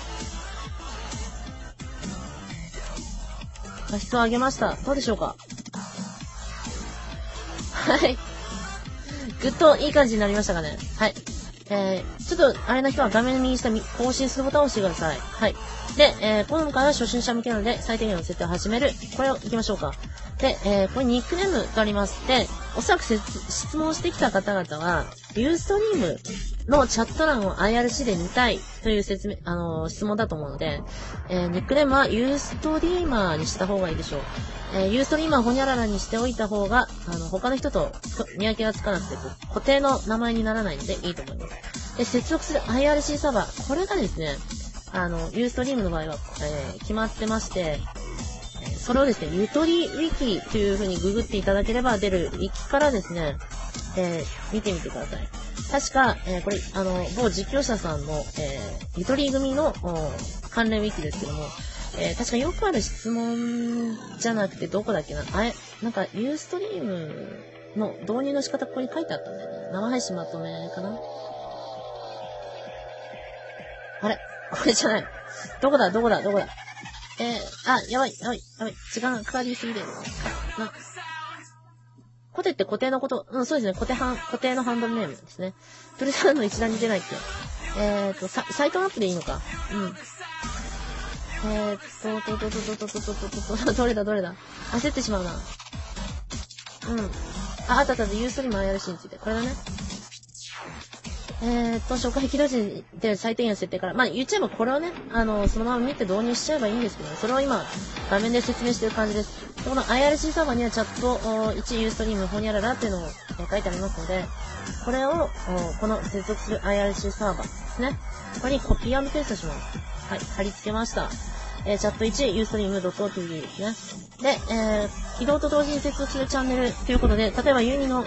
画質を上げました。どうでしょうか？はい。ぐっといい感じになりましたかね。はい。 ちょっと、あれな人は画面右下更新するボタンを押してください。はい。で、今回は初心者向けなので、最低限の設定を始める。これを行きましょうか。で、これニックネームがあります。で、おそらく質問してきた方々は、ユーストリームのチャット欄を IRC で見たいという質問だと思うので、ニックネームはユーストリーマーにした方がいいでしょう。ユーストリーマーホニャララにしておいた方が、他の人と見分けがつかなくて、固定の名前にならないのでいいと思います。で、接続する IRC サーバー、これがですね、ユーストリームの場合は、決まってまして、それをですね、ゆとりウィキという風にググっていただければ出るウィキからですね、見てみてください。確か、これ、某実況者さんの、ゆとり組の関連ウィキですけども、確かよくある質問じゃなくてどこだっけな。なんか、ユーストリームの導入の仕方ここに書いてあったんだよね。生配信まとめかな。あれこれじゃない。どこだやばい。時間がかかりすぎる。コテって固定のこと、そうですね。固定のハンドルネームですね。トゥルサンの一覧に出ないって。サイトマップでいいのか。どれだ焦ってしまうな。あった、ユーストリーム IRC について。これだね。初回起動時に出る最低限の設定から、言っちゃえばこれをね、そのまま見て導入しちゃえばいいんですけど、それを今、画面で説明してる感じです。この IRC サーバーにはチャット1ユーストリームホニャララっていうのを書いてありますので、これを、この接続する IRC サーバーですね。これにコピー&ペーストします。はい、貼り付けました。チャット1ユーストリーム .tv ですね。で、起動と同時に接続するチャンネルということで、例えばユニの、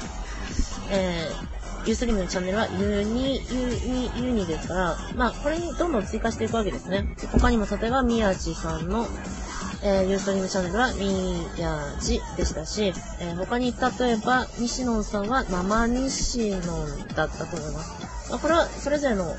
ユーストリームのチャンネルはユニですから、これにどんどん追加していくわけですね。他にも例えば宮地さんの、ユーストリームチャンネルは宮地でしたし、他に例えば西野さんは生西野だったと思います。これはそれぞれの、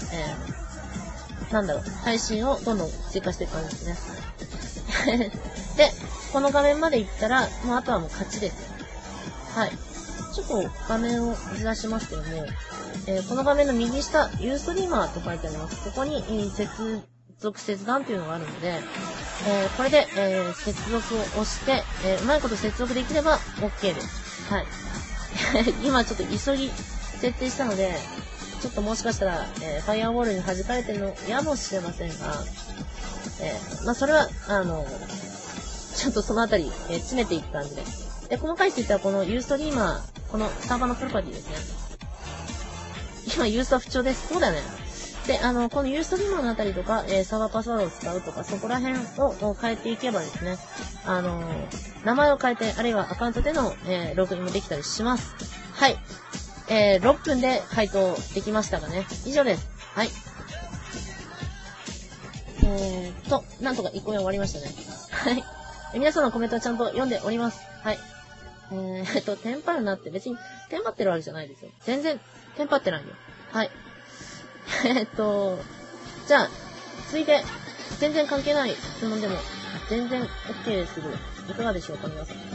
配信をどんどん追加していく感じですね。で、この画面まで行ったら、もうあとはもう勝ちです。はい。ちょっと画面をずらしますけども、この画面の右下、ユーストリーマーと書いてあります。ここに、切断というのがあるので、これで、接続を押して、うまいこと接続できれば OK です。はい。今ちょっと急ぎ設定したので、ちょっともしかしたら、ファイアウォールに弾かれてるのやもしれませんが、それは、ちょっとそのあたり、詰めていく感じです。で、細かい設定はこのユーストリーマー、このサーバーのプロパティですね。今、ユースト不調です。そうだね。で、このユーストリーマーのあたりとか、サーバーパスワードを使うとか、そこら辺を変えていけばですね、名前を変えて、あるいはアカウントでの、ログインもできたりします。はい。6分で回答できましたがね。以上です。はい。なんとか1個目終わりましたね。はい。皆さんのコメントはちゃんと読んでおります。はい。テンパるなって別にテンパってるわけじゃないですよ。全然テンパってないよ。はい。じゃあ、続いて、全然関係ない質問でも、全然 OK ですけど、いかがでしょうか、皆さん。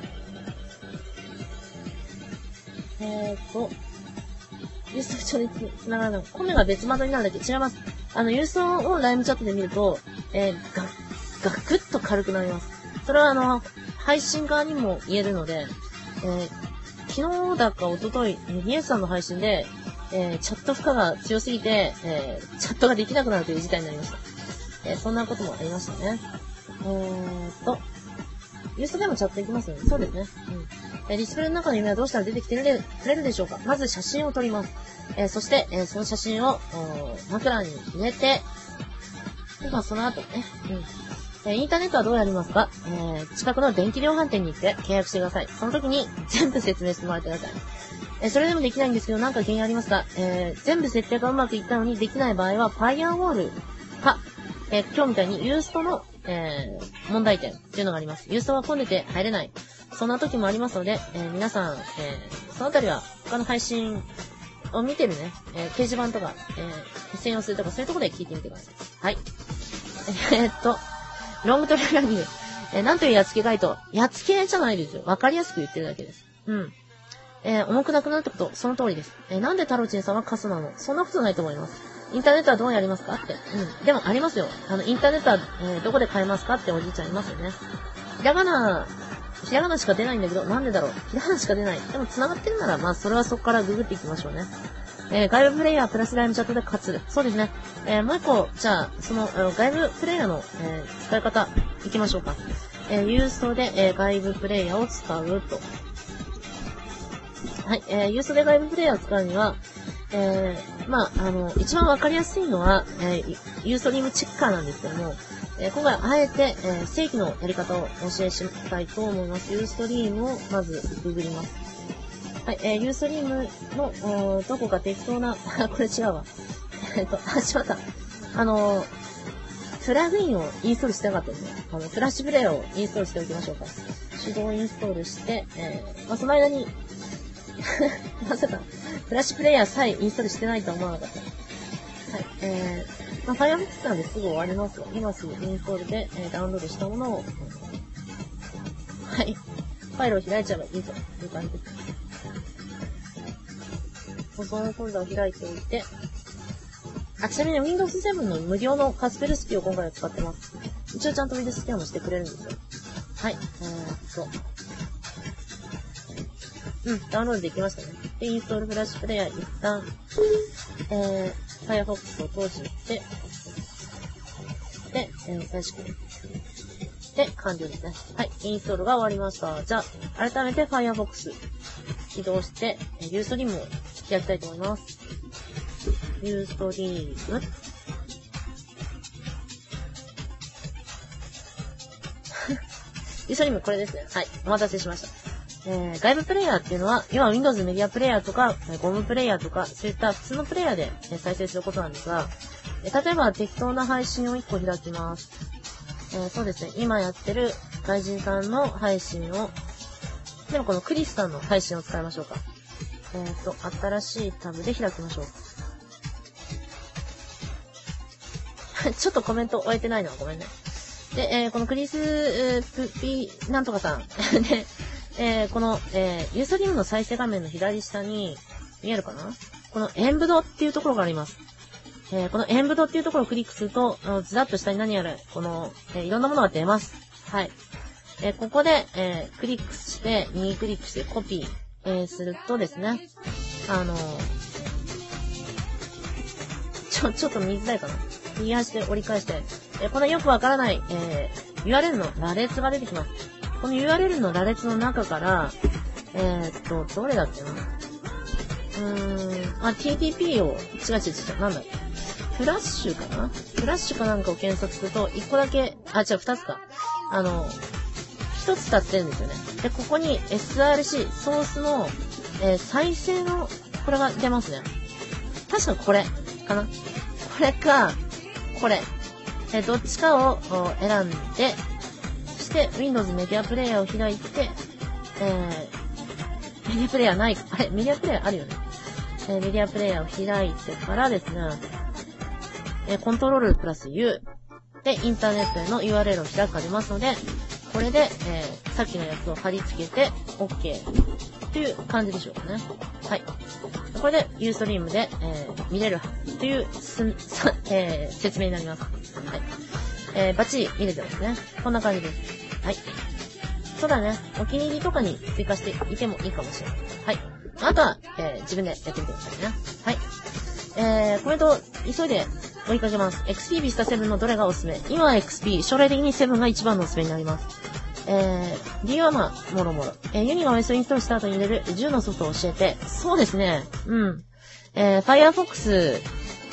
ユースト不調につながらない。コメが別窓になるだけ違います。ユーストをライブチャットで見ると、ガクッと軽くなります。それは配信側にも言えるので、昨日だか一昨日、ミエさんの配信で、チャット負荷が強すぎて、チャットができなくなるという事態になりました。そんなこともありましたね。ユーストでもチャットできますよね。そうですね。ディスプレイの中の夢はどうしたら出てきてくれるでしょうか。まず写真を撮ります。そして、その写真を枕に入れて、その後ね、インターネットはどうやりますか？近くの電気量販店に行って契約してください。その時に全部説明してもらってください。それでもできないんですけど、なんか原因ありますか？全部設定がうまくいったのにできない場合は、ファイアウォールか、今日みたいにユーストの、問題点っていうのがあります。ユーストが混んでて入れない。そんな時もありますので、皆さん、そのあたりは他の配信を見てるね、掲示板とか、専用するとかそういうところで聞いてみてください。はい。ロングトレーラーに、なんというやっつけガイド。やっつけじゃないですよ。わかりやすく言ってるだけです。 重くなくなるってこと、その通りです。なんでタロチンさんはカスなの？そんなことないと思います。インターネットはどうやりますかって。でもありますよ。インターネットは、どこで買えますかっておじいちゃんいますよね。ひらがなしか出ないんだけど、なんでだろう。ひらがなしか出ない。でも繋がってるなら、まあ、それはそこからググっていきましょうね。外部プレイヤープラスライムチャットで勝つ。そうですね。もう一個、じゃあ、その、外部プレイヤーの、使い方、いきましょうか。ユーストで、外部プレイヤーを使うと。はい、ユーストで外部プレイヤーを使うには、まあ、一番わかりやすいのは、ユーストリームチェッカーなんですけども、今回あえて、正規のやり方をお教えしたいと思います。ユーストリームをまずググります。はい、ユーストリームの、どこか適当な、これ違うわ。しまった。プラグインをインストールしてなかったですね。フラッシュプレイヤーをインストールしておきましょうか。手動インストールして、まあ、その間に、まさか、フラッシュプレイヤーさえインストールしてないとは思わなかった。はい、まあ、Firefox なんですぐ終わりますよ。今すぐインストールで、ダウンロードしたものを、はい、ファイルを開いちゃえばいいという感じです。保存フォルダを開いておいて、ちなみに Windows 7の無料のカスペルスキーを今回は使ってます。一応ちゃんと Windows スキャンもしてくれるんですよ。はい、ダウンロードできましたね。で、インストールフラッシュプレイヤー一旦、Firefox を閉じて、で、再試行。で、完了ですね。はい、インストールが終わりました。じゃあ、改めて Firefox 起動して、ユーストリームを開きたいと思います。ユーストリーム。ユーストリームこれですね。はい、お待たせしました。外部プレイヤーっていうのは、要は Windows メディアプレイヤーとか、ゴムプレイヤーとか、そういった普通のプレイヤーで再生することなんですが、例えば適当な配信を1個開きます。そうですね、今やってる外人さんの配信を、でもこのクリスさんの配信を使いましょうか。新しいタブで開きましょう。ちょっとコメント終えてないのはごめんね。で、このクリス、なんとかさん。で、この、ユーストリームの再生画面の左下に、見えるかな？このエンブドっていうところがあります。このエンブドっていうところをクリックすると、ずらっと下に何やら、この、いろんなものが出ます。はい。ここで、クリックして、右クリックしてコピー、するとですね、ちょっと見づらいかな。右端で折り返して、このよくわからない、URL の羅列が出てきます。この URL の羅列の中から、どれだっけなTTP を、違う、なんだフラッシュかなフラッシュかなんかを検索すると、1個だけ、2つか。1つ立ってるんですよね。で、ここに SRC、ソースの、再生の、これが出ますね。確かこれ、かなこれか、これ。どっちかを選んで、そして Windows メディアプレイヤーを開いて、メディアプレイヤーないか。メディアプレイヤーあるよね。メディアプレイヤーを開いてからですね、コントロールプラス U でインターネットへの URL を開くか出ますので、これで、さっきのやつを貼り付けて OK という感じでしょうかね。はい。これで Ustream で、見れるという説明になります。はい。バッチリ見れてますね。こんな感じです。はい。そうだね。お気に入りとかに追加していてもいいかもしれない。はい。あとは、自分でやってみてくださいね。はい。コメント急いで追いかけます。XP ビスタ7のどれがおすすめ？今は XP、将来的に7が一番のおすすめになります。理由はまあ、もろもろ。ユニが OS をインストールした後に入れる10のソフトを教えて。そうですね。うん。Firefox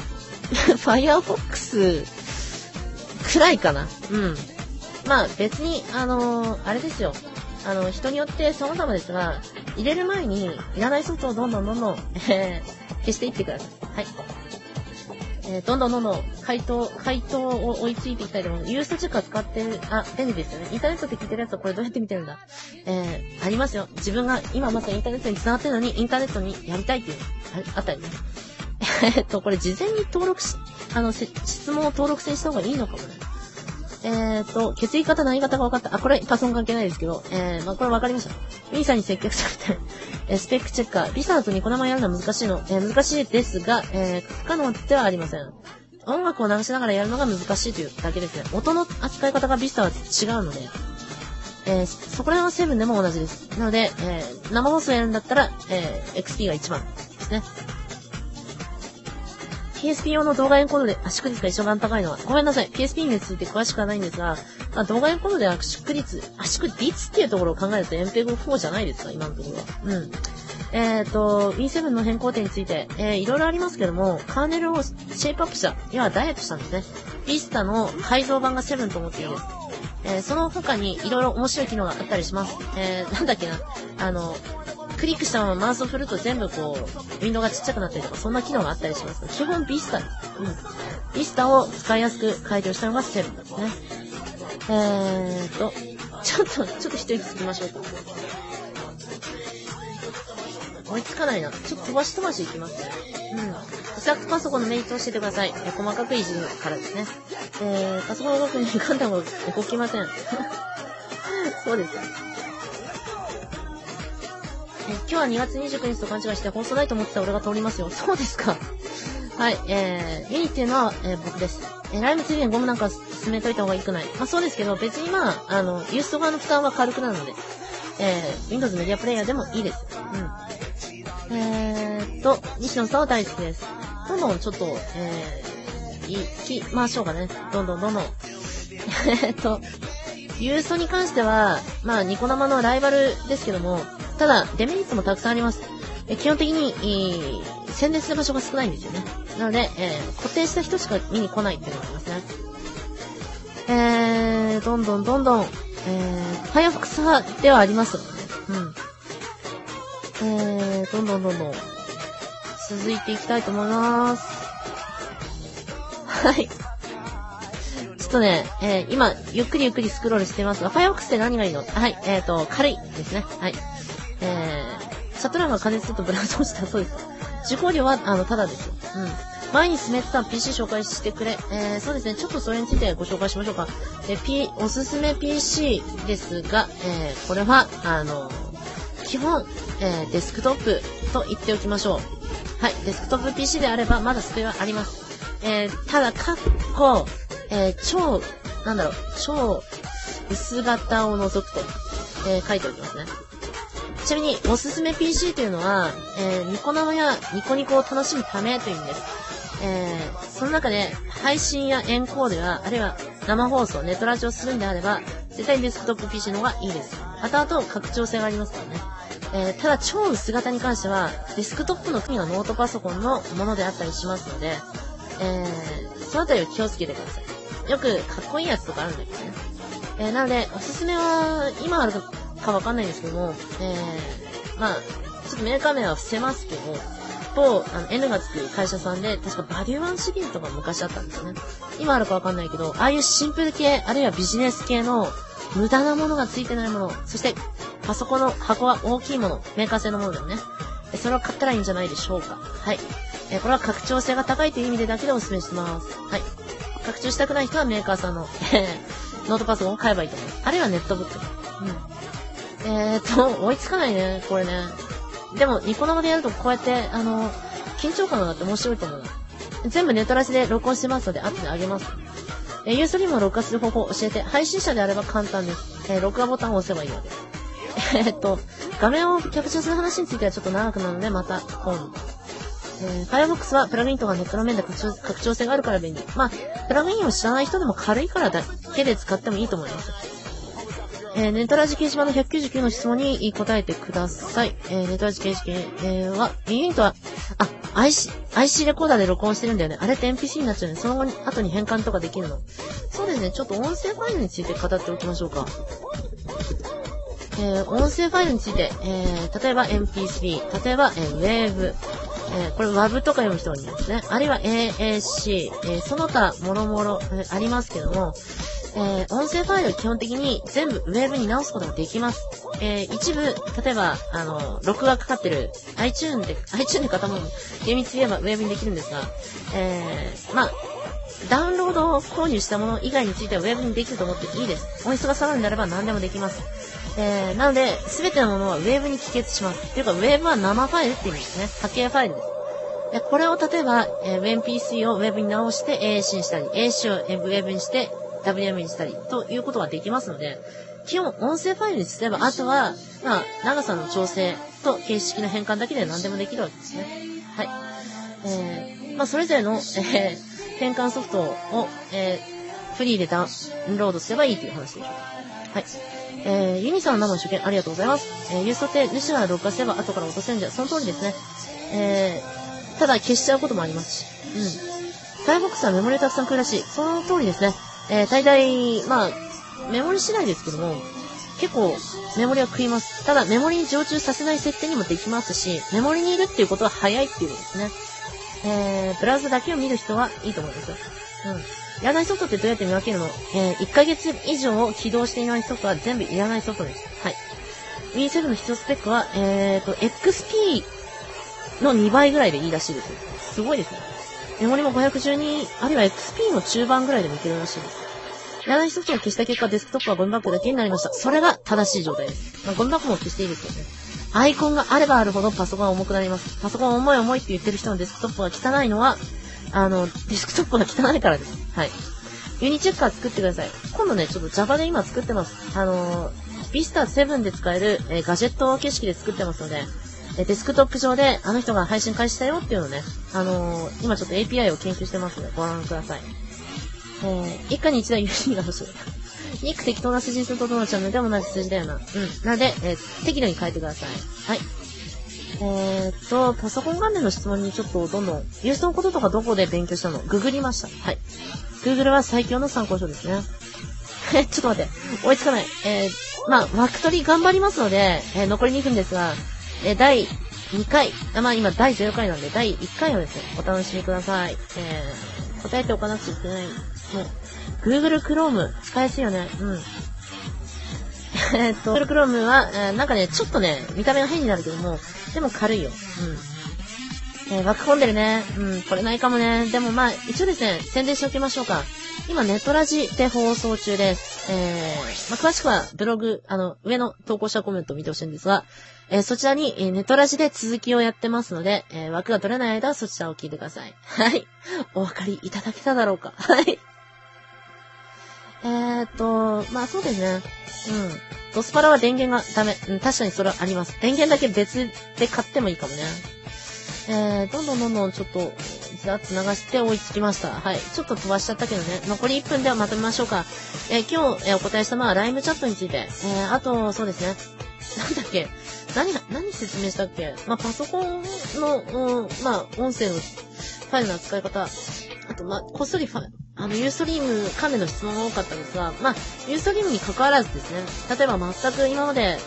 くらいかな。うん。まあ別に、あれですよ。人によって様々ですが、入れる前にいらないソフトをどんどん消していってください。はい。どんどん回答を追いついていきたいと思う。ユーストチェッカー使ってる、便利ですよね。インターネットで聞いてるやつはこれどうやって見てるんだありますよ。自分が今まさにインターネットに繋がってるのに、インターネットにやりたいっていう、あったりね。これ事前に登録質問を登録制した方がいいのかもね。 血液型何型か分かった。あ、これパソコン関係ないですけど、まあ、これ分かりました。B さんに接客されて、スペックチェッカー。B さんとニコ生やるのは難しいの。難しいですが、不可能ではありません。音楽を流しながらやるのが難しいというだけですね。音の扱い方が B さんは違うので、そこら辺はセブンでも同じです。なので、生放送やるんだったら、XP が一番ですね。PSP 用の動画エンコードで圧縮率が一番高いのは、ごめんなさい。PSP について詳しくはないんですが、まあ、動画エンコードで圧縮率っていうところを考えると MPEG-4 じゃないですか、今のところは。うん。V7 の変更点について、いろいろありますけども、カーネルをシェイプアップした、要はダイエットしたんですね。Vista の改造版が7と思っていいです。その他にいろいろ面白い機能があったりします。なんだっけな、クリックしたままマウスを振ると全部こう、ウィンドウがちっちゃくなったりとか、そんな機能があったりします。基本 Vista です。うん。Vista を使いやすく改良したのが7ですね。ちょっと一息つきましょうか。追いつかないな。ちょっと飛ばしいきますね。自作パソコンのメリットを教えてください。細かくいじるからですね。パソコン動くにガンダムが動きません。そうですよ。今日は2月29日と勘違いして放送ないと思ってた俺が通りますよ。そうですか。はい、ユニっていうのは、僕です。ライブついでにゴムなんか進めといた方がいいくない。まあそうですけど、別にまあ、ユースト側の負担は軽くなるので、Windows メディアプレイヤーでもいいです。西野さんは大好きです。どんどんちょっと、行きましょうかね。どんどん。ユーストに関しては、まあ、ニコ生のライバルですけども、ただ、デメリットもたくさんあります。基本的に、宣伝する場所が少ないんですよね。なので、固定した人しか見に来ないっていうのがありますね。どんどん、Firefox 派ではありますのでね。どんどん、続いていきたいと思います。はい。ちょっとね、今、ゆっくりスクロールしてますが、Firefox って何がいいの？はい、軽いですね。はい。シャトランが加熱するとブラウザ落ちたそうです。受講料は、ただですよ。前に進めてた PC 紹介してくれ。そうですね。ちょっとそれについてご紹介しましょうか。おすすめ PC ですが、これは、基本、デスクトップと言っておきましょう。はい。デスクトップ PC であれば、まだ救いはあります。ただ、超薄型を除くと、書いておきますね。ちなみに、おすすめ PC というのは、ニコ生やニコニコを楽しむためという意味です。その中で、配信やエンコードや、あるいは生放送、ネットラジオするんであれば、絶対にデスクトップ PC の方がいいです。後々拡張性がありますからね。ただ、超薄型に関しては、デスクトップの組はノートパソコンのものであったりしますので、そのあたりを気をつけてください。よく、かっこいいやつとかあるんだけどね。なので、おすすめは、今あるかわかんないんですけども、まあ、ちょっとメーカー名は伏せますけど、N がつく会社さんで、確かバリューワンシリーズとか昔あったんですよね。今あるかわかんないけど、ああいうシンプル系、あるいはビジネス系の無駄なものがついてないもの、そしてパソコンの箱は大きいもの、メーカー製のものだよね。それを買ったらいいんじゃないでしょうか。はい。これは拡張性が高いという意味でだけでお勧めします。はい。拡張したくない人はメーカーさんの、ノートパソコンを買えばいいと思います。あるいはネットブック。追いつかないね、これね。でも、ニコ生でやるとこうやって、緊張感があって面白いと思うな。全部ネットラジで録音してますので、後であげます。ユーストリームを録画する方法を教えて、配信者であれば簡単です。録画ボタンを押せばいいので。画面をキャプチャーする話についてはちょっと長くなるので、また今度。Firefox はプラグインとかネットの面で拡張性があるから便利。まあ、プラグインを知らない人でも軽いからだけで使ってもいいと思います。ネトラジ掲示板の199の質問に答えてください。ネトラジ掲示板、は、ユニットは、IC レコーダーで録音してるんだよね。あれって NPC になっちゃうね。その後に変換とかできるの。そうですね。ちょっと音声ファイルについて語っておきましょうか。音声ファイルについて、例えば MP3、例えば、Wave、これ WAV とか読む人がいるんですね。あるいは AAC、その他、もろもろ、ありますけども、音声ファイルを基本的に全部ウェブに直すことができます。一部、例えば、録画かかってる iTunes で型も厳密に言えばウェブにできるんですが、まあ、 ダウンロード購入したもの以外についてはウェブにできると思っていいです。音質が下がるんであれば何でもできます。なので、すべてのものはウェブに帰結します。っていうか、ウェブは生ファイルって意味ですね。波形ファイルです。でこれを例えば、WebP3 をウェブに直して AAC にしたり、AAC をウェブにして WM にしたりということができますので、基本音声ファイルにすれば、あとは、長さの調整と形式の変換だけで何でもできるわけですね。はい。それぞれの、変換ソフトを、フリーでダウンロードすればいいという話でしょうか。はい。ユニさんの生の初見ありがとうございます。ユーストって主が録画すれば後から落とせるんじゃ、その通りですね。ただ消しちゃうこともありますし。Firefox はメモリをたくさん食うらしい。その通りですね。大体、メモリ次第ですけども、結構メモリは食います。ただメモリに常駐させない設定にもできますし、メモリにいるっていうことは早いっていうことですね。ブラウザだけを見る人はいいと思いますよ。いらないソフトってどうやって見分けるの？1ヶ月以上起動していないソフトは全部いらないソフトです。はい。Win7 の必要スペックは、XP の2倍ぐらいでいいらしいです。すごいですね。メモリも512、あるいは XP の中盤ぐらいでもいけるらしいです。いらないソフトを消した結果、デスクトップはゴミ箱だけになりました。それが正しい状態です。ゴミ箱も消していいですけどね。アイコンがあればあるほどパソコンは重くなります。パソコン重い重いって言ってる人のデスクトップが汚いのは、デスクトップが汚いからです。はい。ユニチェッカー作ってください。今度ね、ちょっと Java で今作ってます。Vista 7で使える、ガジェット形式で作ってますので、デスクトップ上であの人が配信開始したよっていうのをね、今ちょっと API を研究してますのでご覧ください。一家に一台 UC が欲しい。ニック適当な数字にするとどうなっちゃうのでも同じ数字だよな。なので、適度に変えてください。はい。パソコン関連の質問にちょっとどんどん、ユーストのこととかどこで勉強したの？ググりました。はい。Google は最強の参考書ですね。ちょっと待って。追いつかない。枠取り頑張りますので、残り2分ですが、第2回、今第0回なんで、第1回をですね、お楽しみください。答えておかなくちゃいけない。もう、Google Chrome 使いやすいよね。Google Chrome は、なんかね、ちょっとね、見た目が変になるけども、でも軽いよ。枠込んでるね。これないかもね。でも一応ですね、宣伝しておきましょうか。今、ネトラジで放送中です。詳しくはブログ、上の投稿者コメントを見てほしいんですが、そちらに、ネトラジで続きをやってますので、枠が取れない間はそちらを聞いてください。はい。お分かりいただけただろうか。はい。そうですね。ドスパラは電源がダメ。確かにそれはあります。電源だけ別で買ってもいいかもね。どんどんちょっと、ざっと流して追いつきました。はい。ちょっと飛ばしちゃったけどね。残り1分ではまとめましょうか。今日、お答えしたライムチャットについて。あと、そうですね。なんだっけ。何説明したっけ。パソコンの、音声のファイルの扱い方。あと、こっそりユーストリーム関連の質問が多かったんですが、ユーストリームに関わらずですね。例えば全く今まで、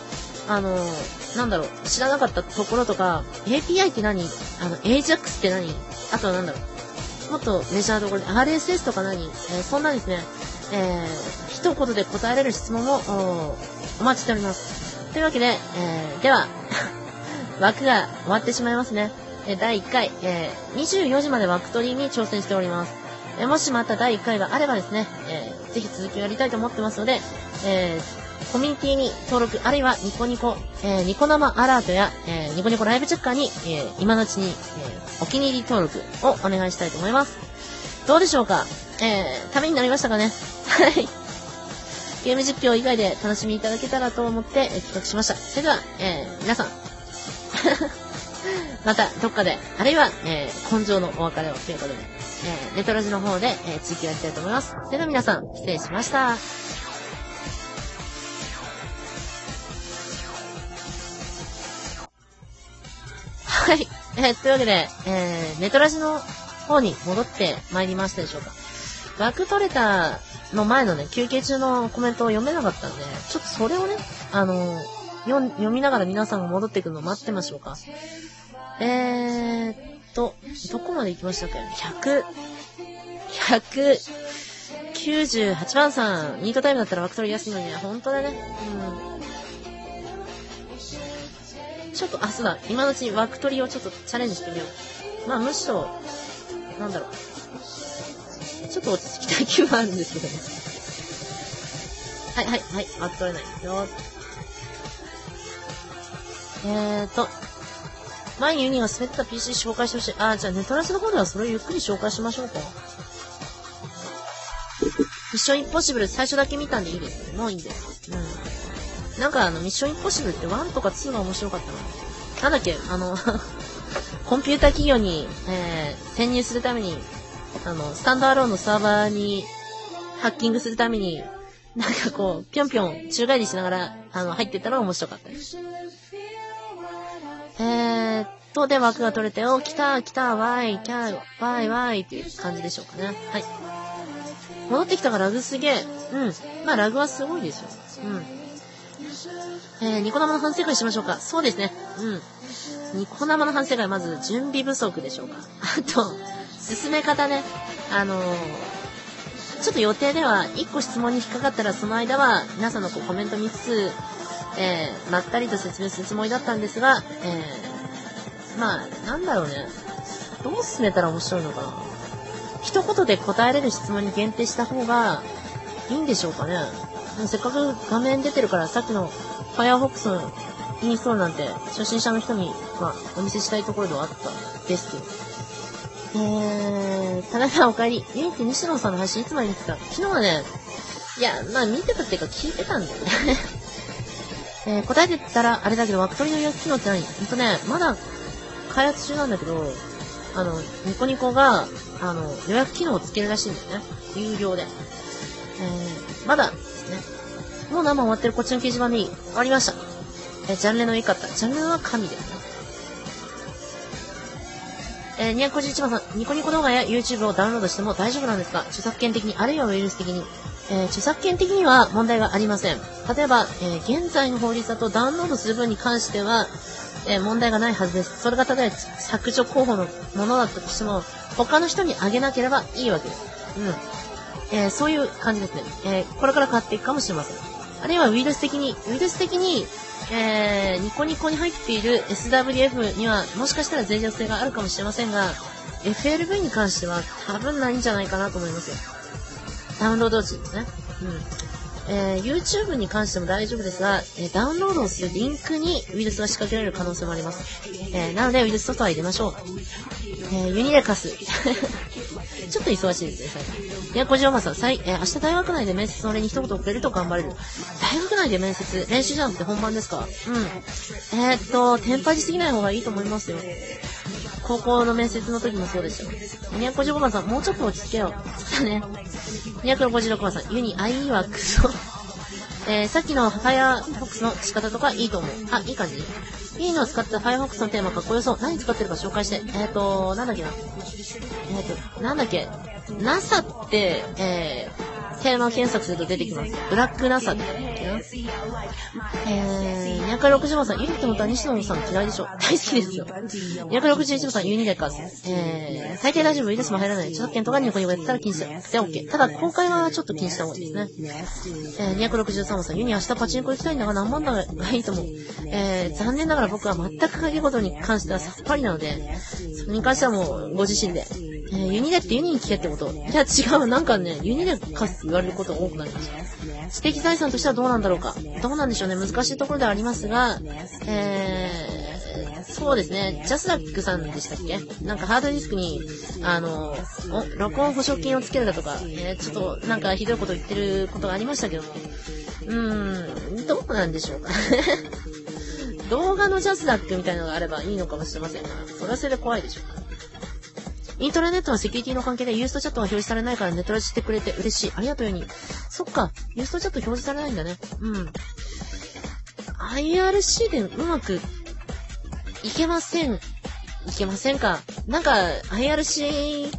知らなかったところとか、API って何AJAX って何あとはもっとメジャーどころで RSS とか何そんなですね、一言で答えられる質問をお待ちしております。というわけで、では、枠が終わってしまいますね。第1回、24時まで枠取りに挑戦しております。もしまた第1回があればですね、ぜひ続きをやりたいと思ってますので、コミュニティに登録、あるいはニコニコ生アラートや、ニコニコライブチェッカーに、今のうちに、お気に入り登録をお願いしたいと思います。どうでしょうか？ためになりましたかね？はい。ゲーム実況以外で楽しみいただけたらと思って、企画しました。それでは、皆さん、またどっかで、あるいは、根性のお別れをということで、ネトラジの方で、続きをやりたいと思います。それでは皆さん、失礼しました。はい。というわけで、ネトラジの方に戻ってまいりましたでしょうか。枠取れたの前のね、休憩中のコメントを読めなかったんで、ちょっとそれをね、読みながら皆さんが戻ってくるのを待ってましょうか。どこまで行きましたっけ？ 198番さん、ニートタイムだったら枠取りやすいのにね、本当だね。ちょっと、そうだ、今のうちに枠取りをちょっとチャレンジしてみよう。むしろ、 ちょっと落ち着きたい気分あるんですけどね。はい。取れないですよ。前にユニが滑った PC 紹介してほしい。じゃあネトラスの方ではそれをゆっくり紹介しましょうか。ミッションインポッシブル最初だけ見たんでいいです。もういいんです。なんかミッションインポッシブルって1とか2が面白かったな。なんだっけ、コンピューター企業に、潜入するために、スタンドアローンのサーバーにハッキングするために、なんかこう、ぴょんぴょん宙返りしながら、入ってったのが面白かったです。で、枠が取れて、来た、わいっていう感じでしょうかね。はい。戻ってきたからラグすげえ。まあ、ラグはすごいですよ。ニコ生の反省会しましょうか。そうですね。ニコ生の反省会、まず、準備不足でしょうか。あと、進め方ね。ちょっと予定では、1個質問に引っかかったら、その間は、皆さんのコメント見つつ、まったりと説明するつもりだったんですが、まあ、なんだろうね。どう進めたら面白いのかな。一言で答えれる質問に限定した方がいいんでしょうかね。せっかく画面出てるから、さっきの Firefox のインストールなんて、初心者の人に、お見せしたいところではあったんですけど。田中さんお帰り。ユニって西野さんの配信いつまで見てた？昨日はね、いや、見てたっていうか聞いてたんだよね。答えてたらあれだけど、枠取りの予約機能って何？まだ開発中なんだけど、ニコニコが、予約機能をつけるらしいんだよね。有料で。まだですね。もう生終わってるこっちの掲示板に終わりました。ジャンルの良かった。ジャンルは神ですね。251番さん、ニコニコ動画や YouTube をダウンロードしても大丈夫なんですか？著作権的に、あるいはウイルス的に。著作権的には問題がありません。例えば、現在の法律だとダウンロードする分に関しては、問題がないはずです。それが例えば削除候補のものだったとしても、他の人にあげなければいいわけです。そういう感じですね。これから変わっていくかもしれません。あるいはウイルス的に、ニコニコに入っている SWF にはもしかしたら脆弱性があるかもしれませんが、FLV に関しては多分ないんじゃないかなと思いますよ。ダウンロード時ですね。YouTube に関しても大丈夫ですが、ダウンロードをするリンクにウイルスが仕掛けられる可能性もあります。なのでウイルスソフトは入れましょう。ユニレカス。ちょっと忙しいですね、最近。小島さん、明日大学内で面接の俺に一言くれると頑張れる。大学内で面接、練習じゃなくて本番ですか？テンパりすぎない方がいいと思いますよ。高校の面接の時もそうですよ。255番さん、もうちょっと落ち着けよ。だね。266番さん、ユニ、IE はクソ。さっきの Firefox の仕方とかいいと思う。いい感じ。いいのを使った Firefox のテーマかっこよそう。何使ってるか紹介して。なんだっけ。NASA って、テーマ検索すると出てきます。ブラック NASA って260番さん、ユニって本当は西野さん嫌いでしょ？大好きですよ。261番さん、ユニレカス。最低大丈夫、ウイルスも入らない。著作権とかニコニコやってたら禁止だ。で、OK。ただ、公開はちょっと禁止した方がいいですね。263番さん、ユニ明日パチンコ行きたいんだが何万だがいいと思う。残念ながら僕は全く鍵事に関してはさっぱりなので、それに関してはもうご自身で。ユニレってユニに聞けってこと？いや、違う。なんかね、ユニレカスって言われることが多くなりました。知的財産としてはどうなんだろうか。どうなんでしょうね。難しいところではありますが、そうですね。ジャスダックさんでしたっけ？なんかハードディスクに、録音保証金をつけるだとか、ちょっとなんかひどいこと言ってることがありましたけど、どうなんでしょうか。動画のジャスダックみたいなのがあればいいのかもしれませんが、それはそれで怖いでしょうか。イントラネットはセキュリティの関係でユーストチャットが表示されないからネトラジしてくれて嬉しい。ありがとうように。そっか。ユーストチャット表示されないんだね。IRC でうまくいけませんか。なんか IRC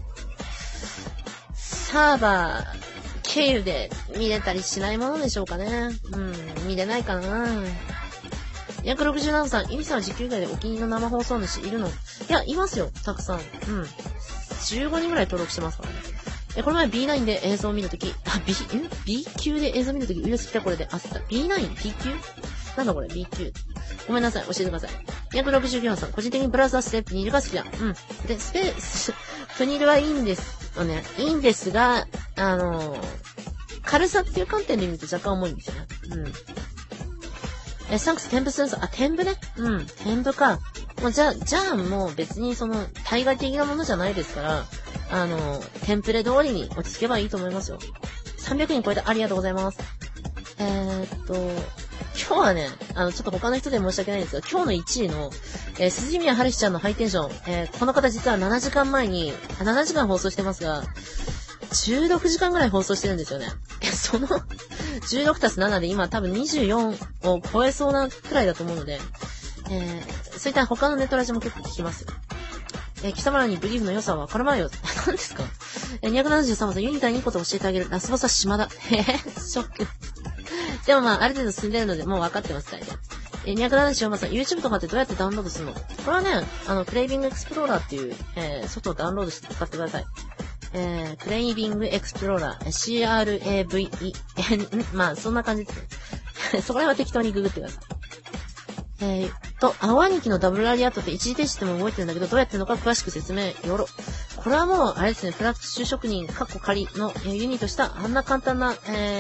サーバー経由で見れたりしないものでしょうかね。見れないかな。267さん、ユニさんは時給以外でお気に入りの生放送主いるの？いや、いますよ。たくさん。15人ぐらい登録してますからね。この前 B9 で映像を見るとき、B 級で映像を見るとき、ウイルス来たこれで、B9？B 級？なんだこれ ?B 級。ごめんなさい。教えてください。264さん、個人的にブラウザステップニルが好きだ。で、プニルはいいんですのね、いいんですが、軽さっていう観点で見ると若干重いんですよね。サンクス、添付するんです。添付ね。添付か。もうじゃあもう別に対外的なものじゃないですから、テンプレ通りに落ち着けばいいと思いますよ。300人超えてありがとうございます。今日はね、ちょっと他の人で申し訳ないんですが、今日の1位の、鈴宮春日ちゃんのハイテンション、この方実は7時間前に、7時間放送してますが、16時間ぐらい放送してるんですよね。その、16たす7で今多分24を超えそうなくらいだと思うので、そういった他のネットラジオも結構聞きますよ。貴様らにブリーフの良さはわからないよ。何ですか？273番さん、ユニタにいいことを教えてあげる。ラスボスは島田。ショック。でもまあ、ある程度進んでるので、もう分かってますからね。274番さん、YouTube とかってどうやってダウンロードするの？これはね、クレイビングエクスプローラーっていう、ソフトをダウンロードして使ってください。クレイビングエクスプローラー、CRAVEN、まあ、そんな感じですね。そこら辺は適当にググってください。青兄貴のダブルラリアットって一時停止っても動いてるんだけど、どうやってるのか詳しく説明よろ。これはもう、あれですね、フラッシュ職人、仮のユニとしたあんな簡単な、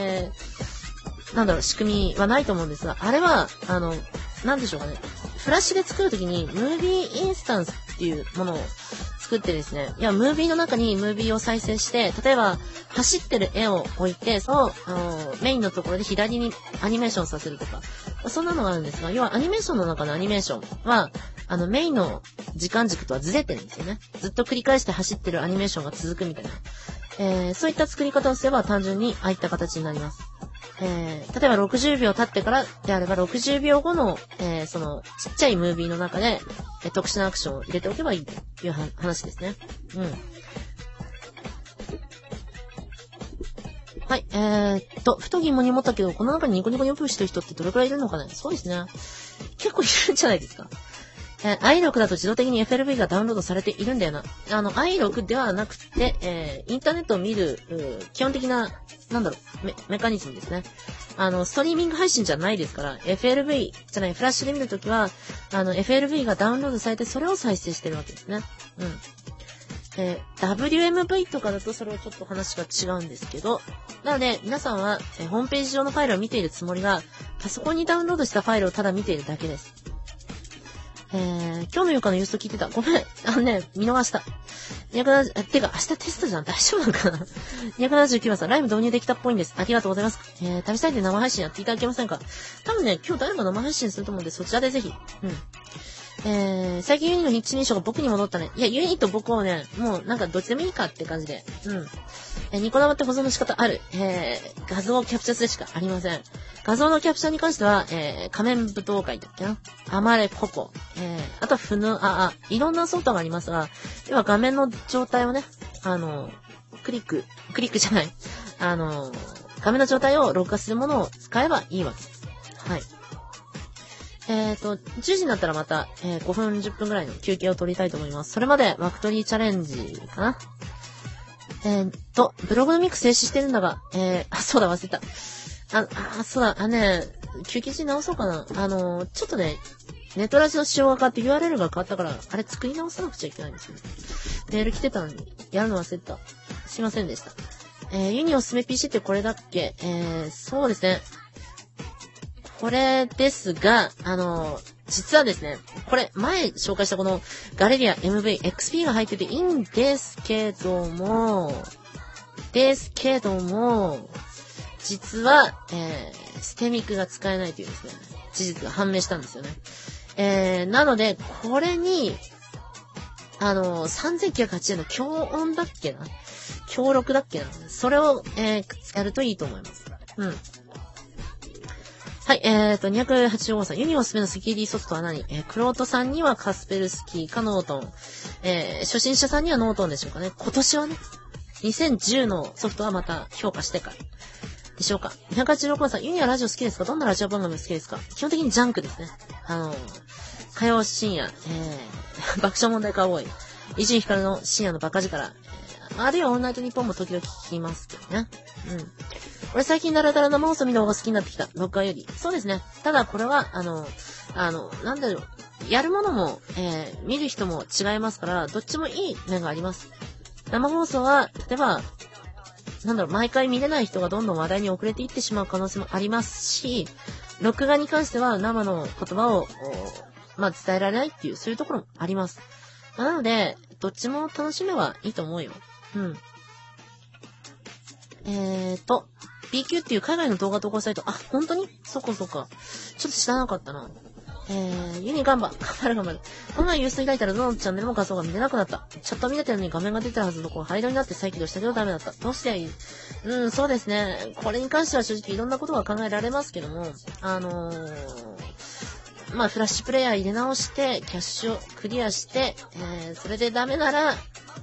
仕組みはないと思うんですが、あれは、なんでしょうかね。フラッシュで作るときに、ムービーインスタンスっていうものを作ってですね、ムービーの中にムービーを再生して、例えば、走ってる絵を置いて、メインのところで左にアニメーションさせるとか、そんなのがあるんですが、要はアニメーションの中のアニメーションは、メインの時間軸とはずれてるんですよね。ずっと繰り返して走ってるアニメーションが続くみたいな。そういった作り方をすれば単純にああいった形になります。例えば60秒経ってからであれば60秒後の、ちっちゃいムービーの中で、特殊なアクションを入れておけばいいという話ですね。はい、ふと疑問に思ったけど、この中にニコニコにオフしてる人ってどれくらいいるのかね？そうですね。結構いるんじゃないですか。i6 だと自動的に FLV がダウンロードされているんだよな。i6 ではなくて、インターネットを見る、基本的な、メカニズムですね。ストリーミング配信じゃないですから、フラッシュで見るときは、FLV がダウンロードされて、それを再生してるわけですね。WMV とかだとそれはちょっと話が違うんですけど、なので、皆さんは、ホームページ上のファイルを見ているつもりが、パソコンにダウンロードしたファイルをただ見ているだけです。今日の夜間のユースト聞いてた。ごめん。見逃した。てか、明日テストじゃん。大丈夫なのかな ?279 番さん、ライブ導入できたっぽいんです。ありがとうございます。旅サイトで生配信やっていただけませんか？多分ね、今日誰か生配信すると思うんで、そちらでぜひ。最近ユニの一人称が僕に戻ったね。いや、ユニと僕をね、もうどっちでもいいかって感じで。ニコ生って保存の仕方ある。画像キャプチャーするしかありません。画像のキャプチャーに関しては、仮面舞踏会だっけな。アマレココ。あといろんなソフトがありますが、要は画面の状態をね、クリックじゃない。画面の状態を録画するものを使えばいいわけです。はい。10時になったらまた、5分10分ぐらいの休憩を取りたいと思います。それまでワクトリーチャレンジかな。ブログのミック静止してるんだが、そうだ、忘れた。そうだ、休憩時直そうかな。ちょっとね、ネットラジオ仕様が変わって URL が変わったから、あれ作り直さなくちゃいけないんですよ。メール来てたのに、やるの忘れた。すいませんでした。ユニおすすめ PC ってこれだっけ？そうですね。これですが、実はですね、これ前紹介したこのガレリア MV XP が入ってていいんですけども、実は、ステミクが使えないというですね、事実が判明したんですよね。なので、これに、3980円の強音だっけな強録だっけなそれを、やるといいと思います。はい、285さん、ユニおすすめのセキュリティソフトは何？クロートさんにはカスペルスキーかノートン。初心者さんにはノートンでしょうかね。今年はね、2010のソフトはまた評価してからでしょうか。286さん、ユニはラジオ好きですか？どんなラジオ番組好きですか？基本的にジャンクですね。火曜深夜、爆笑問題カーボーイ、伊集院光の深夜のバカ力、あるいはオールナイトニッポンも時々聞きますけどね。俺最近だらだら生放送見る方が好きになってきた。録画より。そうですね。ただこれは、やるものも、見る人も違いますから、どっちもいい面があります。 生放送は、例えば、毎回見れない人がどんどん話題に遅れていってしまう可能性もありますし、録画に関しては生の言葉を、伝えられないっていう、そういうところもあります。なので、どっちも楽しめばいいと思うよ。うん。BQ っていう海外の動画投稿サイト、本当にそっか。ちょっと知らなかったな。ユニ頑張る。この前ユース開いたらどのチャンネルも画像が見れなくなった。チャット見れたのに画面が出てるはずのところ、灰色になって再起動したけどダメだった。どうすりゃいい？そうですね。これに関しては正直いろんなことが考えられますけども、フラッシュプレイヤー入れ直して、キャッシュをクリアして、それでダメなら、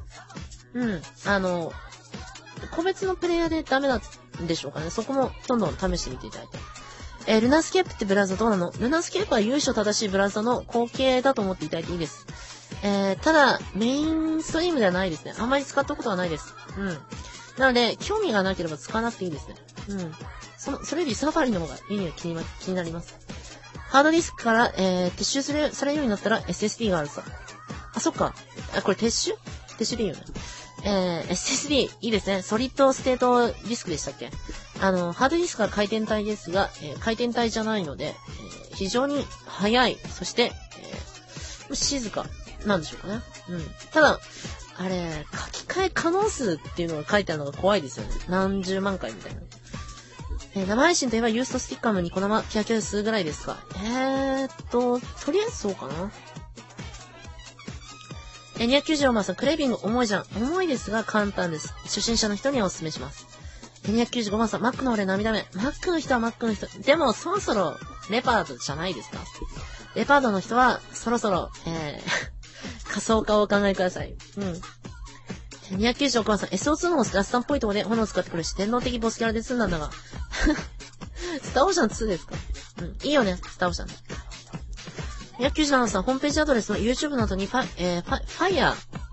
個別のプレイヤーでダメなんでしょうかね。そこもどんどん試してみていただいて。ルナスケープってブラウザどうなの？ルナスケープは由緒正しいブラウザの後継だと思っていただいていいです。ただ、メインストリームではないですね。あんまり使ったことはないです。なので、興味がなければ使わなくていいですね。それよりサファリの方が気になります。ハードディスクから、撤収されるようになったら SSD があるさ。そっか。これ撤収でいいよね。SSD、いいですね。ソリッドステートディスクでしたっけ？ハードディスクは回転体ですが、回転体じゃないので、非常に速い、そして、静かなんでしょうかね。ただ、あれ、書き換え可能数っていうのが書いてあるのが怖いですよね。何十万回みたいな。生配信といえばユーストスティッカーのニコ生、キャキャ数ぐらいですか。とりあえずそうかな。290番さん、クレービング重いじゃん。重いですが簡単です。初心者の人にはお勧めします。295番さん、Mac の俺涙目。Mac の人は Mac の人。でも、そろそろ、レパードじゃないですか。レパードの人は、そろそろ、仮想化をお考えください。295番さん、SO2 のラスタンっぽいところで炎を使ってくるし、天皇的ボスキャラで済んだんだが。スターオーシャン2ですか？いいよね、スターオーシャン。297さん、ホームページアドレスの YouTube の後にファイヤ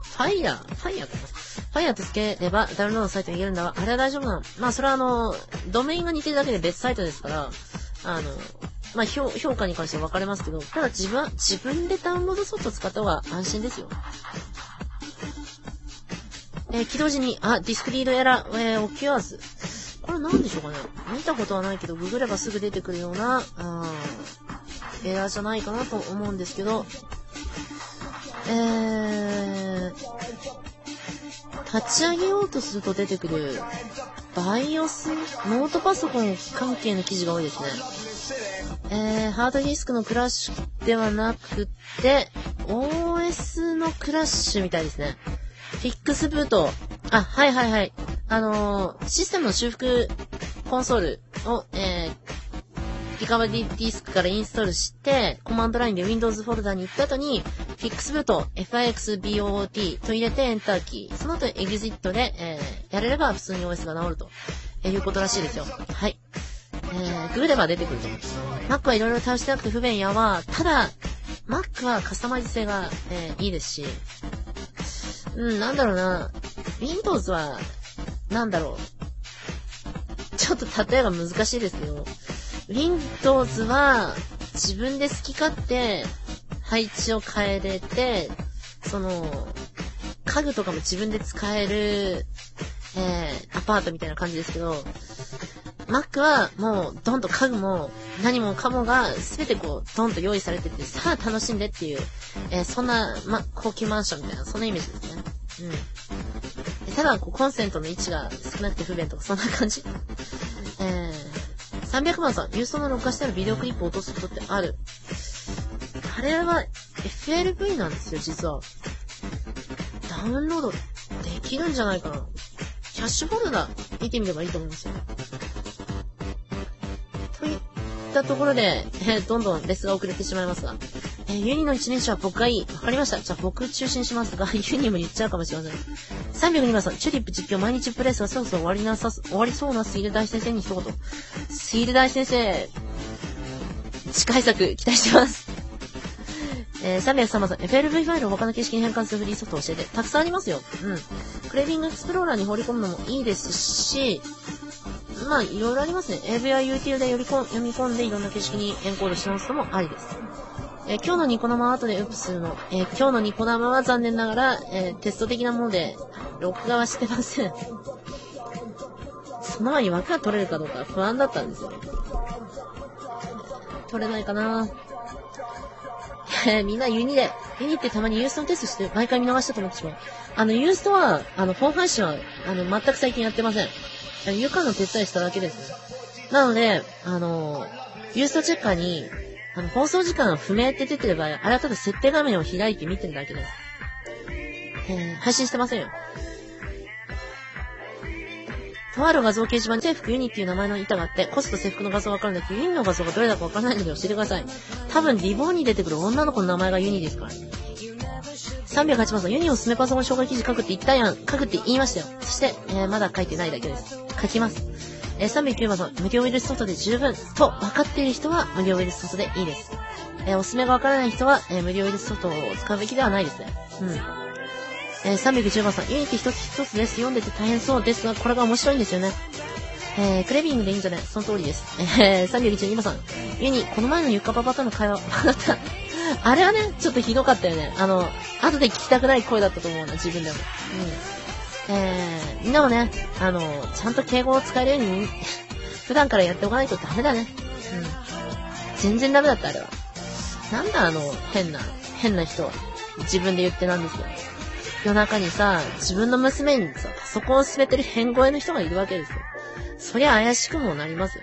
ーってつければ、ダウンロードのサイトに行けるんだわ。あれは大丈夫なの？それはドメインが似てるだけで別サイトですから、評価に関しては分かれますけど、ただ自分でダウンロードソフトを使った方が安心ですよ。起動時に、ディスクリードエラー、起きわず。これなんでしょうかね？見たことはないけど、ググればすぐ出てくるような、エラーじゃないかなと思うんですけど、立ち上げようとすると出てくる、バイオス、ノートパソコン関係の記事が多いですね。ハードディスクのクラッシュではなくて、OS のクラッシュみたいですね。フィックスブート。はい。システムの修復コンソールを、リカバリーディスクからインストールして、コマンドラインで Windows フォルダに行った後に、Fix ブート、FIXBOOT と入れてエンターキー。その後 Exit で、やれれば普通に OS が治るということらしいですよ。はい。ググれば出てくると思います。Mac はいろいろ対応してなくて不便やわ。ただ、Mac はカスタマイズ性が、いいですし、Windows は、ちょっと例えが難しいですけど、Windows は自分で好き勝手配置を変えれて、家具とかも自分で使える、アパートみたいな感じですけど、Mac はもうどんと家具も何もかもが全てどんと用意されてて、さあ楽しんでっていう、そんな、高級マンションみたいな、そんなイメージですね。ただ、コンセントの位置が少なくて不便とか、そんな感じ。300万さん、ユーストの録画してあるビデオクリップを落とすことってある？あれは FLV なんですよ、実は。ダウンロードできるんじゃないかな。キャッシュフォルダ見てみればいいと思いますよ。といったところで、どんどんレスが遅れてしまいますが、ユニの一年生は僕がいい。わかりました。じゃあ僕中心しますが、ユニも言っちゃうかもしれません。302番さん、チューリップ実況毎日プレイスがそろそろ終わりそうなスイール大先生に一言。スイール大先生、次回作期待してます。303番さん、FLV ファイルを他の形式に変換するフリーソフトを教えて。たくさんありますよ。クレービングエクスプローラーに放り込むのもいいですし、いろいろありますね。AV や UTL で読み込んでいろんな形式にエンコードし直すのもありです。今日のニコ生は後でウープするの。今日のニコ生は残念ながら、テスト的なもので、 録画はしてません。その前に枠が取れるかどうか不安だったんですよ。取れないかな。みんなユニってたまにユーストのテストして毎回見逃したと思ってしまう。ユーストは、本配信は、全く最近やってません。ユカの手伝いしただけですね。なので、ユーストチェッカーに、放送時間不明って出てれば、あれはただ設定画面を開いて見てるだけです。配信してませんよ。とある画像掲示板に制服ユニっていう名前の板があって、コスと制服の画像わかるんだけど、ユニの画像がどれだかわからないので教えてください。多分リボンに出てくる女の子の名前がユニですから。308番さん、ユニおすすめパソコン紹介記事書くって言ったやん。書くって言いましたよ。そして、まだ書いてないだけです。書きます。309番さん、無料ウイルスソフトで十分と分かっている人は無料ウイルスソフトでいいです。おすすめがわからない人は、無料ウイルスソフトを使うべきではないですね。310番さん、ユニって一つ一つです。読んでて大変そうですが、これが面白いんですよね。クレビングでいいんじゃない？その通りです。312番さん、ユニ、この前のゆっかパパとの会話、あれはね、ちょっとひどかったよね。後で聞きたくない声だったと思うな、自分でも。みんなもね、ちゃんと敬語を使えるように、普段からやっておかないとダメだね。全然ダメだった、あれは。なんだ変な人は。自分で言ってなんですよ。夜中にさ、自分の娘にさ、パソコンを進めてる変声の人がいるわけですよ。そりゃ怪しくもなりますよ。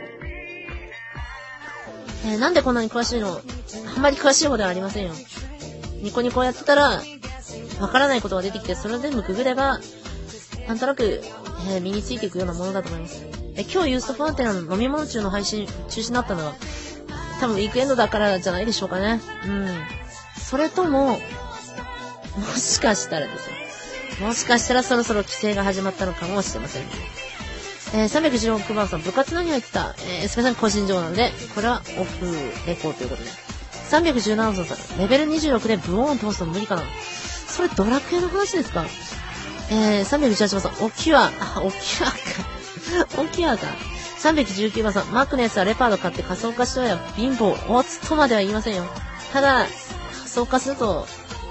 なんでこんなに詳しいの？あんまり詳しい方ではありませんよ。ニコニコやってたら、わからないことが出てきて、それを全部ググれば、なんとなく、身についていくようなものだと思います。今日ユーストファンテナの飲み物中の配信中止になったのは、多分ウィークエンドだからじゃないでしょうかね。それとも、もしかしたらですよ。もしかしたらそろそろ規制が始まったのかもしれません。316番さん、部活何入ってた？すみません、個人情報なので、これはオフレコーということで。317番さん、レベル26でブオーン通すの無理かな？それドラクエの話ですか？318番さん、オキュアか。319番さん、マックのやつはレパード買って仮想化しろよ。貧乏、おつとまでは言いませんよ。ただ、仮想化すると、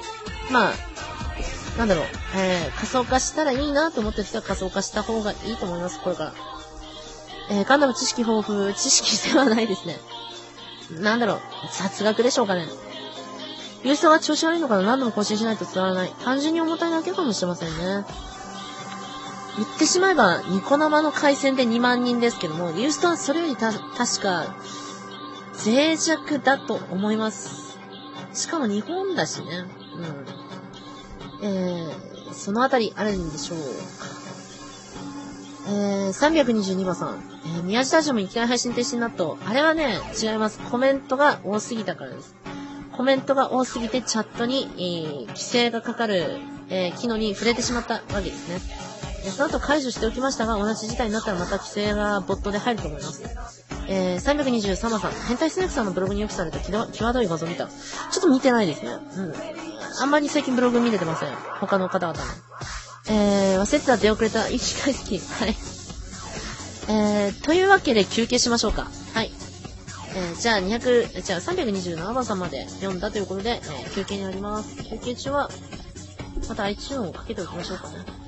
仮想化したらいいなと思ってる人は仮想化した方がいいと思います、これから。ガンダム知識豊富、知識ではないですね。雑学でしょうかね。ユーストが調子悪いのかな？何度も更新しないと伝わらない。単純に重たいだけかもしれませんね。言ってしまえば、ニコ生の回線で2万人ですけども、ユーストはそれより確か、脆弱だと思います。しかも日本だしね。そのあたりあるんでしょうか。322番さん。宮地大将もいきなり配信停止になった。あれはね、違います。コメントが多すぎたからです。コメントが多すぎてチャットに、規制がかかる、機能に触れてしまったわけですね。その後解除しておきましたが、同じ事態になったらまた規制がボットで入ると思います。323番さん。変態スネークさんのブログによくされた際どい画像見た。ちょっと見てないですね。あんまり最近ブログ見れてません。他の方々も。忘れてた出遅れた。息大好き。はい。というわけで休憩しましょうか。はい。じゃあ327番さんまで読んだということで、休憩になります。休憩中は、また iTunes をかけておきましょうかね。